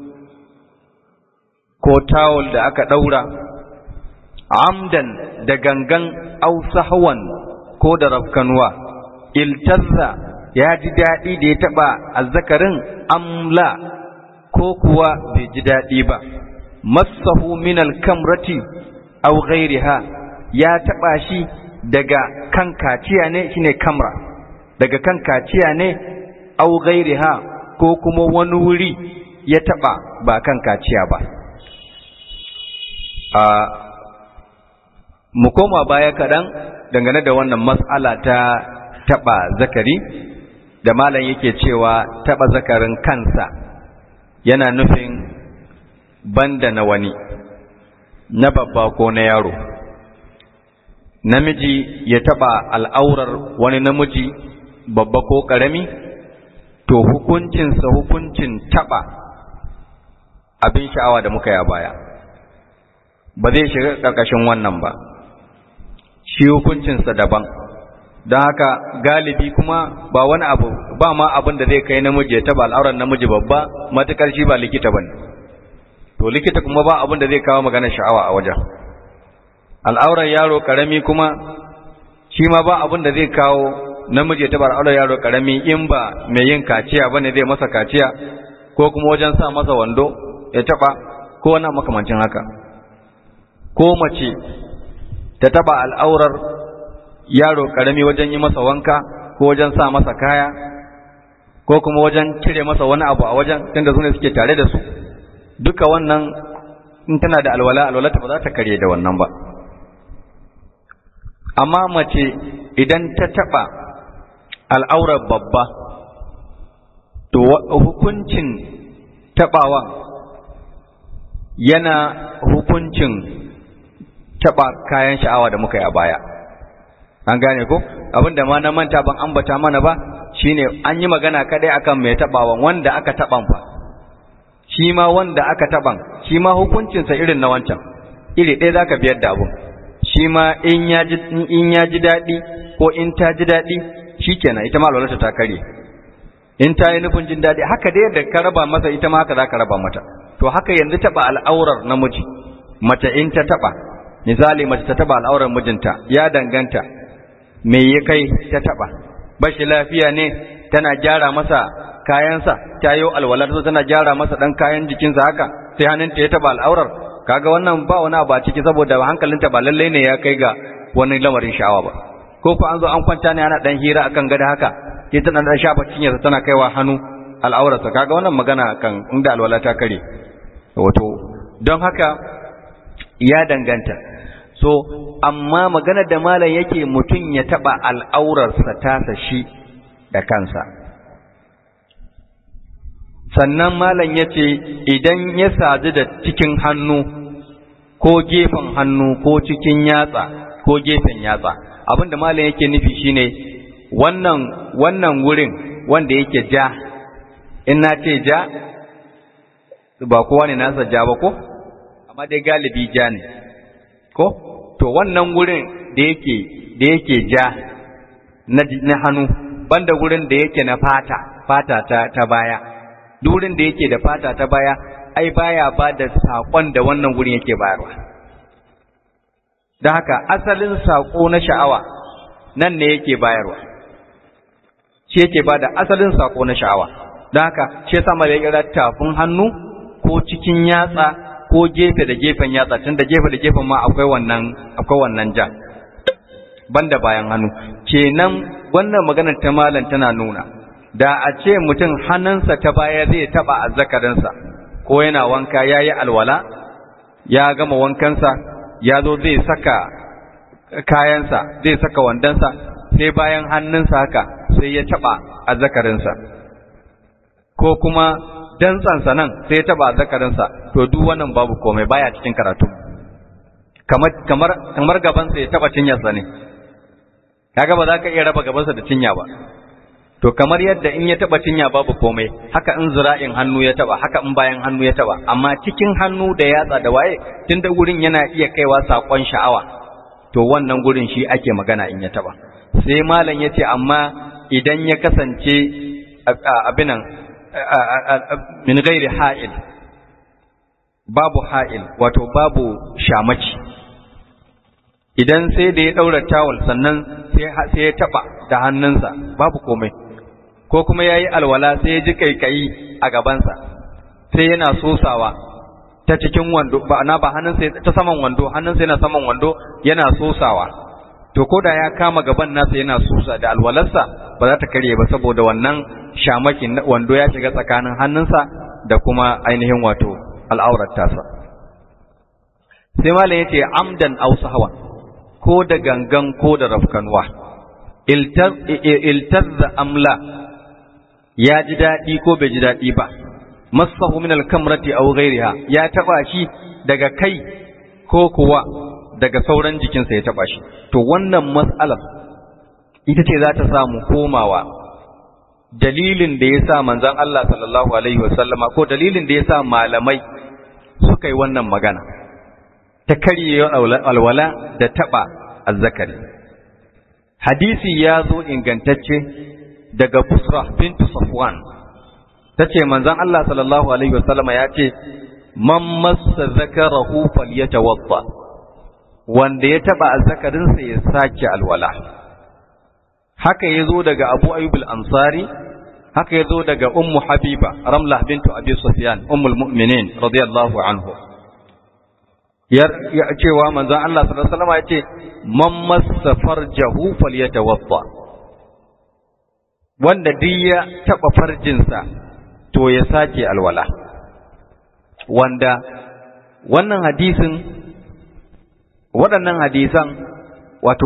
ko tawul da aka ɗaura, amdan da gangan, au sahwan ko da rafkanuwa, iltazza ya ji daɗi da ya taɓa azzakarin, amla ko kuwa bai ji daɗi ba, massahu min alkamrati au ghairiha, ya taɓa shi daga kan kaciya ne, shine kamra, daga kan kaciya ne, au ghairiha ko kuma wani wuri ya taɓa ba kan kaciya ba. Mu koma baya kaɗan dangane da wannan mas'ala ta taɓa zakari, da malam yake cewa taɓa zakarin kansa yana nufin banda na wani, na babba ko na yaro. Namiji ya taɓa al'aurar wani namiji babba ko ƙarami, to hukuncinsa hukuncin taɓa abin sha'awa da muka yi a baya, ba zai shiga ƙarƙashin wannan ba, shi hukuncinsa daban. Don haka galibi kuma ba wani abu, ba ma abin da zai kai namiji ya taɓa al'aurar namiji babba, matuƙar shi ba likita ba ne. To likita kuma ba abin da zai kawo maganar sha'awa a wajen. Al'aurar yaro ƙarami kuma shi ma ba abin da zai kawo namiji ya taɓa al'aurar yaro ƙarami, in ba mai yin kaciya ba ne zai masa kaciya, ko kuma wajen sa masa wando ya taɓa, ko wani makamancin haka. Ko mace ta taɓa al'aurar yaro ƙarami wajen yi masa wanka, ko wajen sa masa kaya, ko kuma wajen cire masa wani abu a wajen, tunda su ne suke tare da su, duka wannan in tana da alwalata ba za ta karye da wannan ba. Amma mace idan ta taɓa al'aurar babba, to hukuncin taɓawan yana hukuncin taɓa kayan sha'awa da muka yi a baya. an gane ko abinda ma na manta ban ambata mana ba shine an yi magana kadai akan mai tabawan wanda aka taban fa shi ma wanda aka taban shi ma hukuncinsa irin na wancan iri ɗaya zaka biyar da abun shi ma in ya ji daɗi ko in ta ji daɗi shikenan ita ma alwalarta ta kare in ta yi nufin jin daɗi haka dai yadda ka raba masa ita ma haka zaka raba mata to haka yanzu taba al'aurar namiji mace in ta taba misali mace ta taba al'aurar mijinta ya danganta me ya kai ta taba bashi lafiya ne tana gyara masa kayansa ta yi alwalar tana gyara masa dan kayan jikinsa haka sai hannunta ya taba al'aurar kaga wannan ba wani abu a ciki saboda hankalinta ba lallai ne ya kai ga wani lamarin sha'awa ba ko ko an zo an kwanta ne ana dan hira akan gada haka sai tana dan shafa cinyarsa tana kaiwa hannu al'aurarsa kaga wannan magana kan inda alwala ta kare wato don haka ya danganta so amma magana da malam yake mutum ya taba al'aurarsa tasa shi da kansa sannan malam yace idan ya sadu da cikin hannu ko gefen hannu ko cikin yatsa ko gefen yatsa abinda malam yake nufi shine wannan wurin wanda yake ja in na ce ja ba kowa ne nasa ja ba ko amma dai galibi ja ne ko to wannan wurin da yake ja na hannu banda wurin da yake na fata ta baya durin da yake da fata ta baya ai baya ba da sakon da wannan wurin yake bayarwa da haka asalin sako na sha'awa nan ne yake bayarwa shi yake ba da asalin sako na sha'awa da haka shi yasa mai kira tafin hannu ko cikin yatsa ko gefe da gefen yatsa tunda gefe da gefen ma akwai wannan ja banda bayan hannu kenan wannan maganar ta malam tana nuna da a ce mutum hannunsa ta baya zai taba azzakarinsa ko yana wanka yayi alwala ya gama wankansa ya zo zai saka kayansa zai saka wandansa sai bayan hannunsa haka sai ya taba azzakarinsa ko kuma dantsansa nan sai ya taba azzakarinsa to duk wannan babu komai baya cikin karatu kamar gabansa ya taba cinyarsa ne kaga ba za ka iya raba gabansa da cinya ba to kamar yadda in ya taba cinya babu komai haka in zira'in hannu ya taba haka in bayan hannu ya taba amma cikin hannu da yatsa da waye tunda gurin yana iya kaiwa sakon sha'awa to wannan gurin shi ake magana in ya taba sai malam yace amma idan ya kasance abinan min ghairi ha'il babu ha'il wato babu shamaci idan sai da ya daura tawul sannan sai ya taba da hannunsa babu komai ko kuma yayi alwala sai ya ji kaikayi a gabansa sai yana sosawa ta cikin wando ba hannunsa ta saman wando hannunsa yana saman wando yana sosawa to koda ya kama gaban nasa yana sosa da alwalarsa ba za ta karye ba saboda wannan shamakin wando ya shiga tsakanin hannunsa da kuma ainihin wato al'aurar tasa sai malam yace amdan aw sahwan ko da gangan ko da rafkanwa iltazza amla ya ji daɗi ko bai ji daɗi ba masahu min al-kamrati aw ghayriha ya taba shi daga kai ko kuwa daga sauran jikinsa ya taba shi to wannan mas'alar ita ce za ta samu komawa dalilin da yasa manzon Allah sallallahu alaihi wasallama ko dalilin da yasa malamai suka yi wannan magana ta karye alwala da taba azzakari hadisi ya zo ingantacce daga Busra bintu Safwan tace manzon Allah sallallahu alaihi wasallama ya ce man massa zakarahu falyatawadda wanda ya taba azzakarin sa ya sake alwala haka yazo daga Abu Ayyub al-Ansari haka yazo daga Ummu Habiba Ramlah bintu Abi Sufyan ummul mu'minin radiyallahu anhu ya cewa manzon Allah sallallahu alaihi wasallama ya ce man massa farjahu falyatawadda wanda duk ya taba farjinsa to ya sake alwala wanda wannan hadisin waɗannan hadisan wato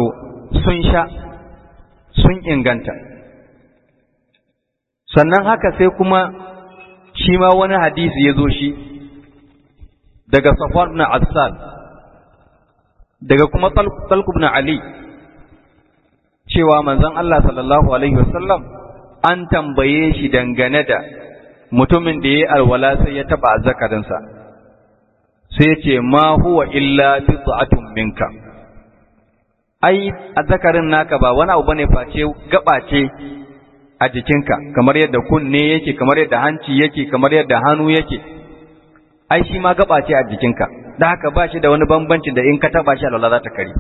sun inganta sannan haka sai kuma shi ma wani hadisi ya zo shi daga Safwan ibn Assad daga kuma Talq ibn Ali cewa manzon Allah sallallahu alaihi wasallam an tambaye shi dangane da mutumin da yayi alwala sai ya taba azzakarinsa sai ya ce ma huwa illa bid'atun minka, ai azzakarin naka ba wani abu bane face gaba ce a jikinka, kamar yadda kunne yake, kamar yadda hanci yake, kamar yadda hannu yake, ai shi ma gaba ce a jikinka, da haka ba shi da wani bambanci da in ka taba shi alwala za ta kare,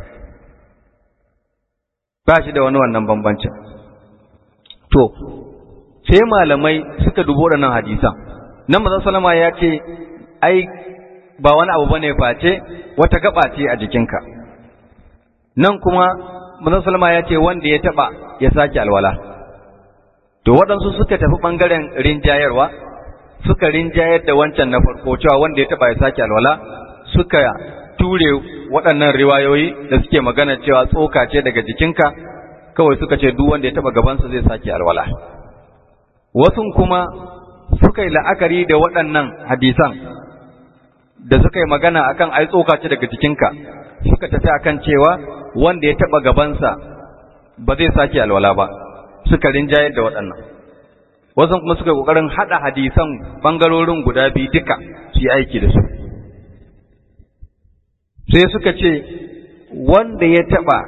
ba shi da wani wannan bambancin. To sai malamai suka dubo waɗannan hadisan, nan manzon sallama ya ce ai ba wani abu bane face wata gaba ce a jikinka, nan kuma manzon sallama ya ce wanda ya taba ya sake alwala. To waɗansu suka tafi ɓangaren rinjayarwa, suka rinjayar da wancan na farko cewa wanda ya taɓa ya sake alwala, suka ture waɗannan riwayoyi da suke magana cewa tsoka ce daga jikinka, kawai suka ce duk wanda ya taɓa gabansa zai sake alwala. Wasu kuma suka yi la'akari da waɗannan hadisan da suka yi magana akan ai tsoka ce daga jikinka, suka tafi akan cewa wanda ya taɓa gabansa ba zai sake alwala ba, suka rinjayar da waɗannan. Wasu kuma suka kokarin hada hadisan bangarorin guda biyu duka su yi aiki da su, sai suka ce wanda ya taba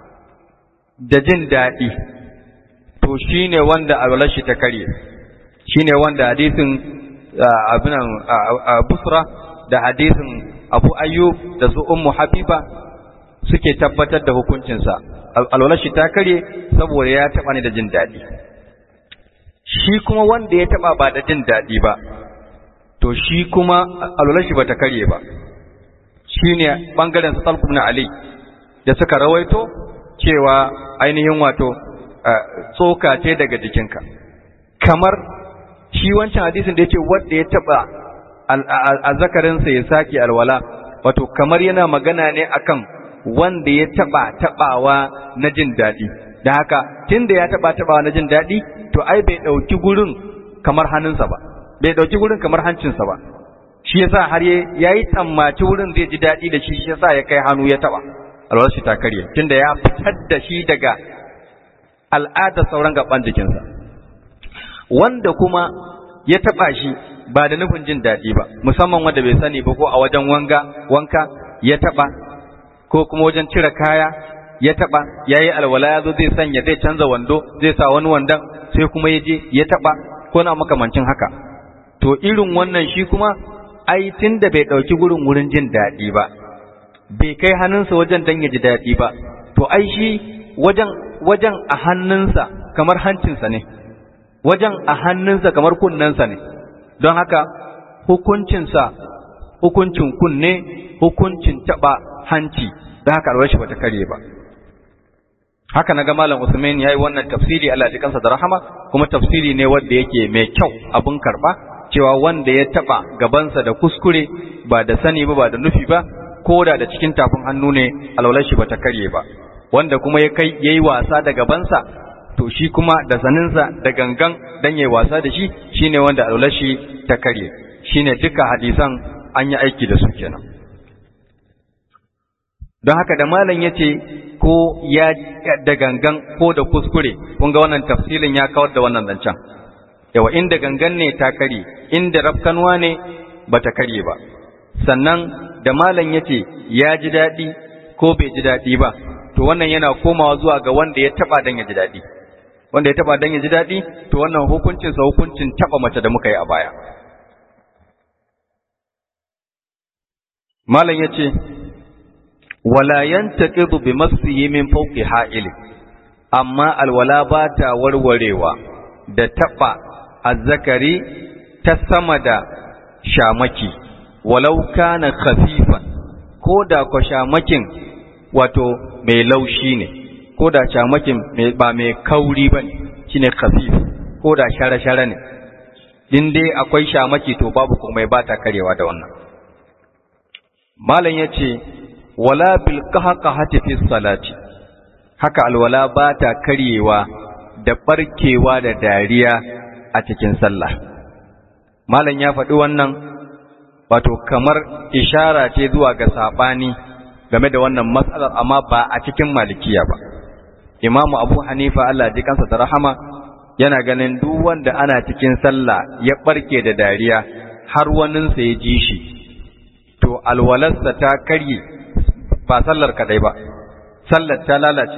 da jin daɗi to shine wanda alwalar shi ta karye, shine wanda hadisin abinan Busra da hadisin Abu Ayyub da su Ummu Habiba suke tabbatar da hukuncinsa, alwalar shi ta karye saboda ya taba ne da jin daɗi. Shi kuma wanda ya taba ba da jin daɗi ba, to shi kuma alwalar shi ba ta karye ba, shi ne ɓangaren su Talq ibn Ali da suka rawaito cewa ainihin wato tsoka ce daga jikinka, kamar shi wancan hadisin da ya ce wanda ya taba azzakarinsa ya sake alwala, wato kamar yana magana ne akan wanda ya tabawa na jin daɗi. Da haka tunda ya tabawa na jin daɗi, to ai bai ɗauki gurin kamar hannunsa ba, bai ɗauki gurin kamar hancinsa ba, shi yasa har yayi tsammaci wurin zai ji daɗi da shi yasa ya kai hannu ya taba, alwala shi ta karye tunda ya fitar da shi daga al'adar sauran gaban jikinsa. Wanda kuma ya taba shi ba da nufin jin daɗi ba, musamman wanda bai sani ba, ko a wajen wanka ya taba, ko kuma wajen cire kaya ya taba, yayi alwala yazo zai sanya, zai canza wando, zai sa wani wandon, sai kuma ya je ya taba, ko na makamancin haka. To irin wannan shi kuma ai tunda bai dauki gurin wurin jin daɗi ba, bai kai hannunsa wajen dan ya ji daɗi ba, to ai shi wajen a hannunsa kamar hancinsa ne, wajen a hannunsa kamar kunnensa ne, don haka hukuncinsa hukuncin kunne, hukuncin taba hanci, don haka alwashi bata kare ba. Haka naga Malam Usman yayi wannan tafsiri, Allah ya kansa da rahama, kuma tafsiri ne wanda yake mai kyau, abun karba, cewa wanda ya taba gabansa da kuskure, ba da sani ba, ba da nufi ba, ko da cikin tafin hannu ne, alwalashi bata kare ba. Wanda kuma yayi wasa da gabansa, to shi kuma da saninsa da gangan dan yayi wasa da shi, shine wanda alwalashi ta kare. Shine duka hadisan an yi aiki da su kenan. Don haka da malam yace ko ya da gangan ko da kuskure, kun ga wannan tafsilin ya kawar da wannan zancen. Yawa inda gangan ne ta kare, inda rafkanwa ne bata kare ba. Sannan da malam yace ya ji daɗi ko bai ji daɗi ba, to wannan yana komawa zuwa ga wanda ya taba dan ya ji daɗi. Wanda ya taba dan ya ji daɗi, to wannan hukuncinsa hukuncin taba mace da muka yi a baya. Malam yace wala yantaqidu bi masfihi min fawqi ha'il, amma alwala ba ta warwarewa da taba azzakari ta sama da shamaki, walau kana khafifan, ko da ko shamakin wato mai laushi ne, ko da shamakin ba mai kauri bane, shine khafif, ko da shara-shara ne, in dai akwai shamaki to babu komai, ba ta karewa da wannan. Malam yace wala bil qahqahati fi salati, haka alwala ba ta karyewa da barkewa da dariya a cikin sallah. Malam ya faɗi wannan wato kamar ishara ce zuwa ga sabani game da wannan matsalar, amma ba a cikin malikiya ba. Imamu Abu Hanifa Allah ji kansa da rahama yana ganin duk wanda ana cikin sallah ya barke da dariya har waninsa ya ji shi, to alwalarsa ta karye, ba sallar kadai ba, sallar ta lalace.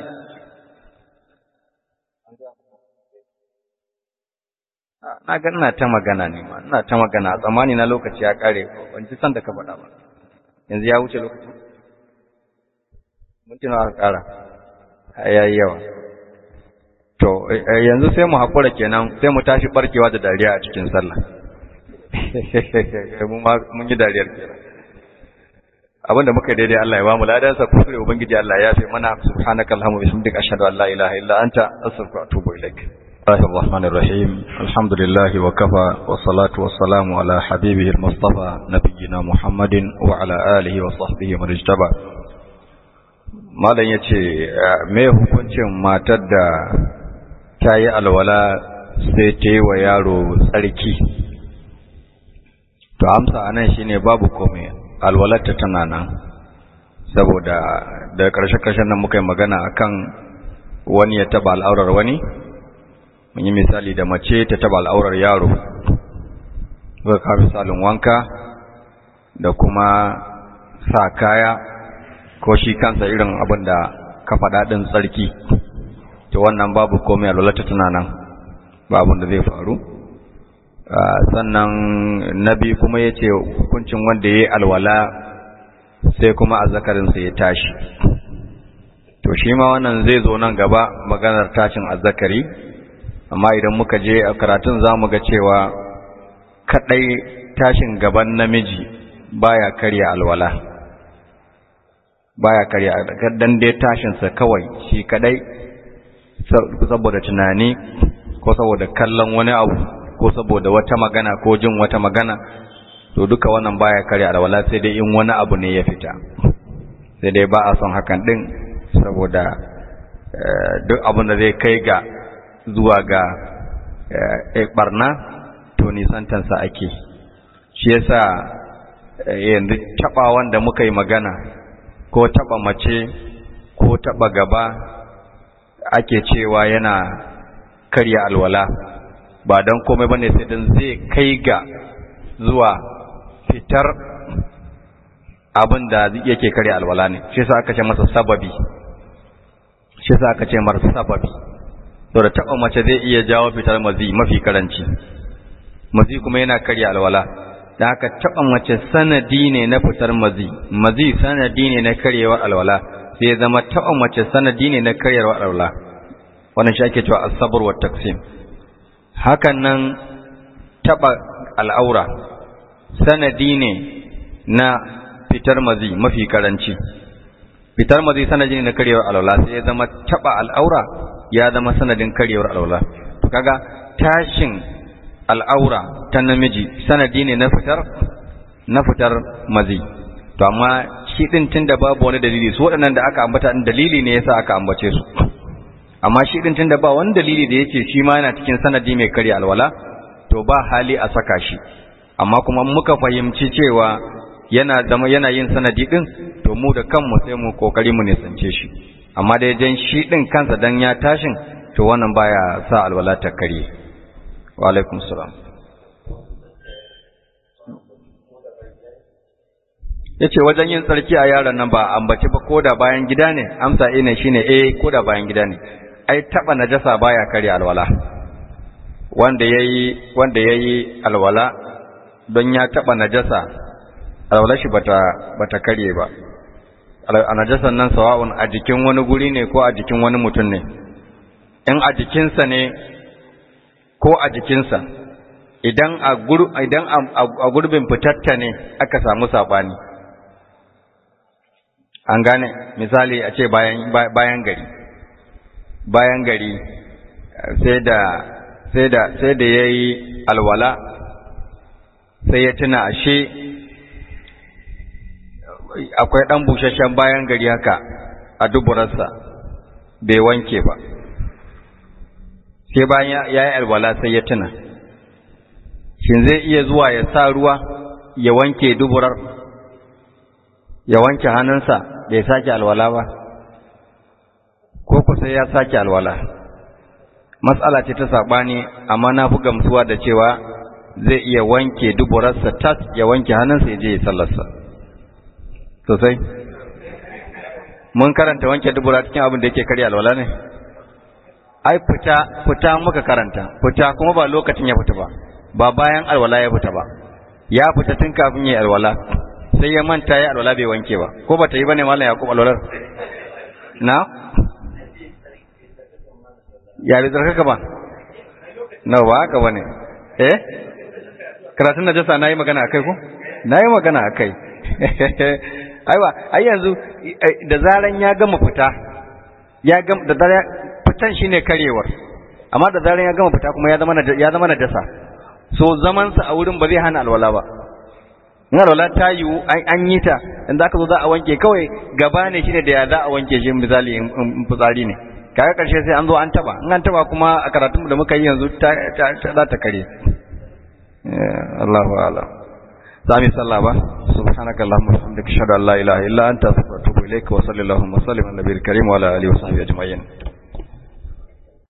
Na ga ina ta magana ne ma, ina ta magana a tsammani na lokaci ya kare, ban ji san da ka faɗa ba. Yanzu ya wuce lokaci? Mun tuna aka ƙara. Yayi yawa. To yanzu sai mu haƙura kenan, sai mu tashi barkewa da dariya a cikin sallah. Mun yi dariyar kenan. Abinda muka daidai Allah ya ba mu ladan sa, kuskure ubangiji Allah ya fi mana. Subhanakallahumma wa bihamdika ashhadu an la ilaha illa anta astaghfiruka wa atubu ilaik. Bismillahir rahmanir rahim. Alhamdulillahi wa kafa wa salatu wa salamu ala habibihi al-mustafa nabiyyina Muhammadin wa ala alihi wa sahbihi man ijtaba. Malam yace me hukuncin matar da ta yi alwala sai ta yi wa yaro tsarki? To amsa anan shine babu komai, alwalarta tana nan, saboda da ƙarshe-ƙarshen nan muka yi magana akan wani ya taba al'aurar wani. Mun yi misali da mace ta taba al'aurar yaro, muka kawo misalin wanka da kuma sa kaya ko shi kansa irin abin da ka faɗa ɗin tsarki. To wannan babu komai, alwalarta tana nan, ba abin da zai faru. Sannan nabi kuma ya ce hukuncin wanda ya yi alwala sai kuma azzakarinsa ya tashi. To shi ma wannan zai zo nan gaba maganar tashin azzakari, amma idan muka je a karatun za mu ga cewa kaɗai tashin gaban namiji baya karya alwala, baya karya, dan dai tashinsa kawai shi kaɗai saboda tunani ko saboda kallon wani abu ko saboda wata magana ko jin wata magana, to duka wannan baya karya alwala, sai dai in wani abu ne ya fita, sai dai ba a son hakan din, saboda duk abin da zai kai ga zuwa ga barna to nisantansa ake. Shi yasa yanzu taba wanda muka yi magana, ko taba mace ko taba gaba ake cewa yana karya alwala, ba don komai bane sai dan zai kai ga zuwa fitar abin da yake karya alwala ne. Shi yasa aka ce masa sababi, shi yasa aka ce masa sababi. To da taba mace zai iya jawo fitar mazi mafi karanci, mazi kuma yana karya alwala, da haka taba mace sanadi ne na fitar mazi, mazi sanadi ne na karyewar alwala, sai ya zama taba mace sanadi ne na karyewar alwala. Wannan shi ake cewa as-sabr wa taqsim. Hakan nan taba al'aura sanadi ne na fitar mazi mafi karanci, fitar mazi sanadi ne na karyewar alwala, sai ya zama taba al'aura ya zama sanadin karyewar alwala. To kaga tashin al'aura ta namiji sanadi ne na fitar mazi. To amma shi din tunda babu wani dalili, su waɗannan da aka ambata din dalili ne yasa aka ambace su, amma shi din tunda ba wani dalili da yake shi ma yana cikin sanadi mai karya alwala, to ba hali a saka shi. Amma kuma muka fahimci cewa yana yin sanadi din, to mu da kanmu sai mu kokari mu nisance shi. Amma da jan shi din kansa dan ya tashin, to wannan baya sa alwala ta kare. Wa alaikum salam. Yace wajen yin tsarki a yaron nan ba ambaci ba, koda bayan gida ne? Amsa ina shine koda bayan gida ne. Ai taba najasa baya kare alwala. Wanda yayi alwala don ya taba najasa, alwala shi bata kare ba. A najasan nan sawa'un a jikin wani guri ne ko a jikin wani mutum ne. In a jikinsa ne ko a jikinsa, idan a gurbin fitatta ne aka samu sabani. An gane, misali a ce bayan gari sai da yayi alwala, sai ya tuna ashe akwai ɗan busasshen bayan gari haka a duburarsa bai wanke ba, sai bayan ya yi alwala sai ya tuna. Shin zai iya zuwa ya sa ruwa ya wanke duburar, ya wanke hannunsa da ya sake alwala ba? ko ku sai ya sake alwala. Matsala ce ta saɓani, amma na fi gamsuwa da cewa zai iya wanke duburarsa tas, ya wanke hannunsa ya je ya sallarsa sosai. Mun karanta wanke dubura cikin abin da yake karya alwala ne? Ai fita muka karanta, fita kuma ba lokacin ya fita ba bayan alwala ya fita ba, ya fita tun kafin ya alwala, sai ya manta ya alwala bai wanke ba, ko ba ta yi bane Malam Yakub alwalar? Na? Ya bai tsarkaka ba? Na ba haka bane. Karatun najasa na yi magana akai ko? Na yi magana akai. Aiwa, ai yanzu da zaran ya gama fita, da zaran fitan shine karewar, amma da zaran ya gama fita kuma ya zama najasa. So zaman sa a wurin ba zai hana alwala ba. In alwala ta yiwu an yi ta, in za ka zo za a wanke kawai gaba ne shine da ya za a wanke shi, misali in fitsari ne. Kaga karshe sai an zo an taba, in an taba kuma a karatun da muka yi yanzu za ta kare. Allahu a'lam. Sami sallah ba, subhanakallahumma wa bihamdika ashhadu an la ilaha illa anta astaghfiruka wa atubu ilaik wa sallallahu wa sallim ala nabiyil karim wa ala alihi wa sahbihi ajma'in.